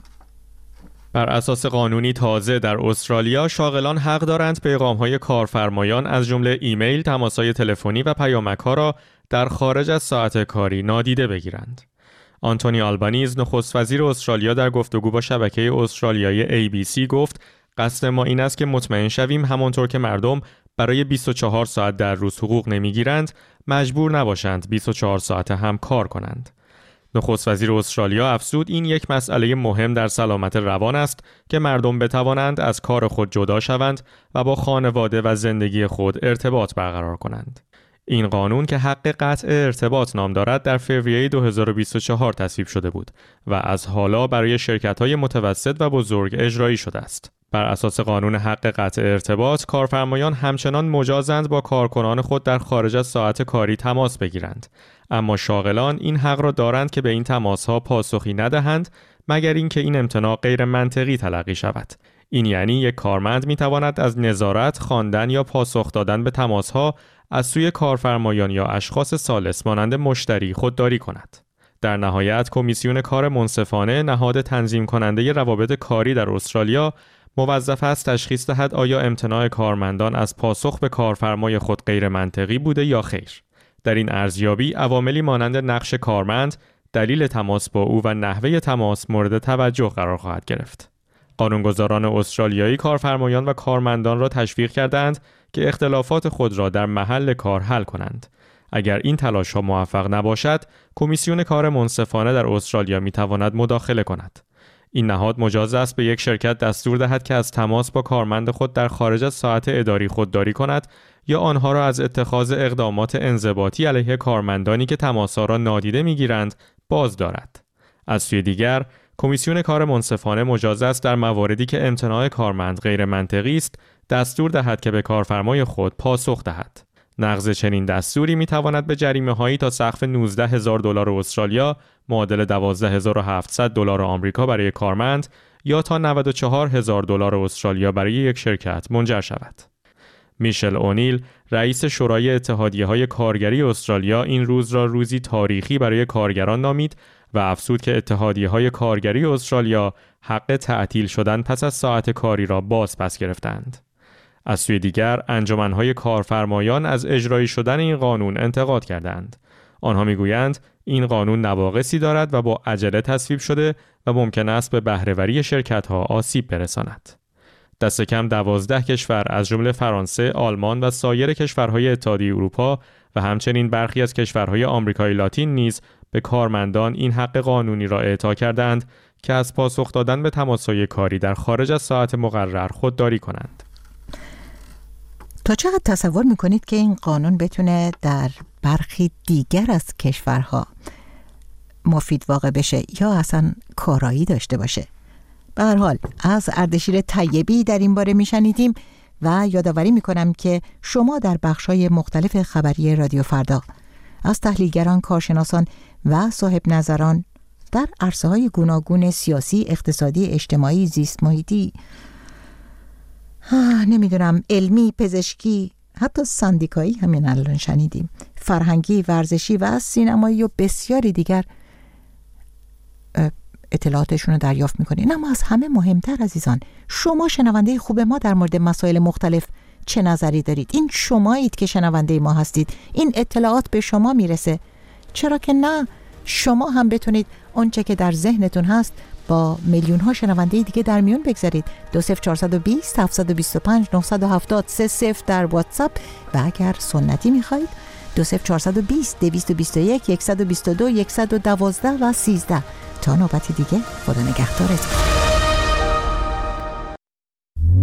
بر اساس قانونی تازه در استرالیا شاغلان حق دارند پیغام‌های کارفرمایان از جمله ایمیل، تماس‌های تلفنی و پیامک‌ها را در خارج از ساعت کاری نادیده بگیرند. آنتونی آلبانیز نخست وزیر استرالیا در گفتگو با شبکه استرالیایی ABC گفت قصد ما این است که مطمئن شویم همانطور که مردم برای 24 ساعت در روز حقوق نمیگیرند مجبور نباشند 24 ساعت هم کار کنند. نخست وزیر استرالیا افزود این یک مسئله مهم در سلامت روان است که مردم بتوانند از کار خود جدا شوند و با خانواده و زندگی خود ارتباط برقرار کنند. این قانون که حق قطع ارتباط نام دارد در فوریه 2024 تصویب شده بود و از حالا برای شرکت‌های متوسط و بزرگ اجرایی شده است. بر اساس قانون حق قطع ارتباط، کارفرمایان همچنان مجازند با کارکنان خود در خارج از ساعت کاری تماس بگیرند، اما شاغلان این حق را دارند که به این تماس‌ها پاسخی ندهند مگر اینکه این امتناع غیر منطقی تلقی شود. این یعنی یک کارمند می‌تواند از نظارت، خواندن یا پاسخ دادن به تماس‌ها از سوی کارفرمایان یا اشخاص ثالث مانند مشتری خودداری کند. در نهایت کمیسیون کار منصفانه، نهاد تنظیم کننده روابط کاری در استرالیا، موظف است تشخیص دهد آیا امتناع کارمندان از پاسخ به کارفرمای خود غیر منطقی بوده یا خیر. در این ارزیابی عواملی مانند نقش کارمند، دلیل تماس با او و نحوه تماس مورد توجه قرار خواهد گرفت. قانونگذاران استرالیایی کارفرمایان و کارمندان را تشویق کردند که اختلافات خود را در محل کار حل کنند. اگر این تلاش‌ها موفق نباشد، کمیسیون کار منصفانه در استرالیا می‌تواند مداخله کند. این نهاد مجاز است به یک شرکت دستور دهد که از تماس با کارمند خود در خارج از ساعت اداری خودداری کند یا آنها را از اتخاذ اقدامات انضباطی علیه کارمندانی که تماس‌ها را نادیده می‌گیرند باز دارد. از سوی دیگر، کمیسیون کار منصفانه مجاز است در مواردی که امتناع کارمند غیر منطقی است، دستور دهد که به کارفرمای خود پاسخ دهد. نقض چنین دستوری می‌تواند به جریمه‌هایی تا سقف $19,000 استرالیا معادل $12,700 آمریکا برای کارمند یا تا $94,000 استرالیا برای یک شرکت منجر شود. میشل اونیل، رئیس شورای اتحادیه‌های کارگری استرالیا، این روز را روزی تاریخی برای کارگران نامید و افزود که اتحادیه‌های کارگری استرالیا حق تعطیل شدن پس از ساعت کاری را باز پس گرفتند. از سوی دیگر، انجمن‌های کارفرمایان از اجرایی شدن این قانون انتقاد کردند. آنها میگویند این قانون نواقصی دارد و با عجله تصویب شده و ممکن است به بهره‌وری شرکت‌ها آسیب برساند. دست کم 12 کشور از جمله فرانسه، آلمان و سایر کشورهای اتحادیه اروپا و همچنین برخی از کشورهای آمریکای لاتین نیز به کارمندان این حق قانونی را اعطا کردند که از پاسخ دادن به تماس‌های کاری در خارج از ساعت مقرر خودداری کنند. تا چقدر تصور میکنید که این قانون بتونه در برخی دیگر از کشورها مفید واقع بشه یا اصلا کارایی داشته باشه؟ به هر حال از اردشیر طیبی در این باره میشنیدیم و یادآوری میکنم که شما در بخش‌های مختلف خبری رادیو فردا از تحلیلگران، کارشناسان و صاحب نظران در عرصه‌های گوناگون سیاسی، اقتصادی، اجتماعی، زیست محیطی، نمیدونم، علمی، پزشکی، حتی سندیکایی، همین الان شنیدیم، فرهنگی، ورزشی و سینمایی و بسیاری دیگر اطلاعاتشون رو دریافت میکنین. اما از همه مهمتر عزیزان، شما شنونده خوب ما در مورد مسائل مختلف چه نظری دارید؟ این شمایید که شنونده ما هستید، این اطلاعات به شما میرسه. چرا که نه شما هم بتونید اونچه که در ذهنتون هست با میلیون ها شنونده دیگه در میون بگذارید. 20420 725 970 30 در واتساپ و اگر سنتی میخواید 20420 221 122 112 و 13. تا نوبت دیگه، خدا نگهدارتون.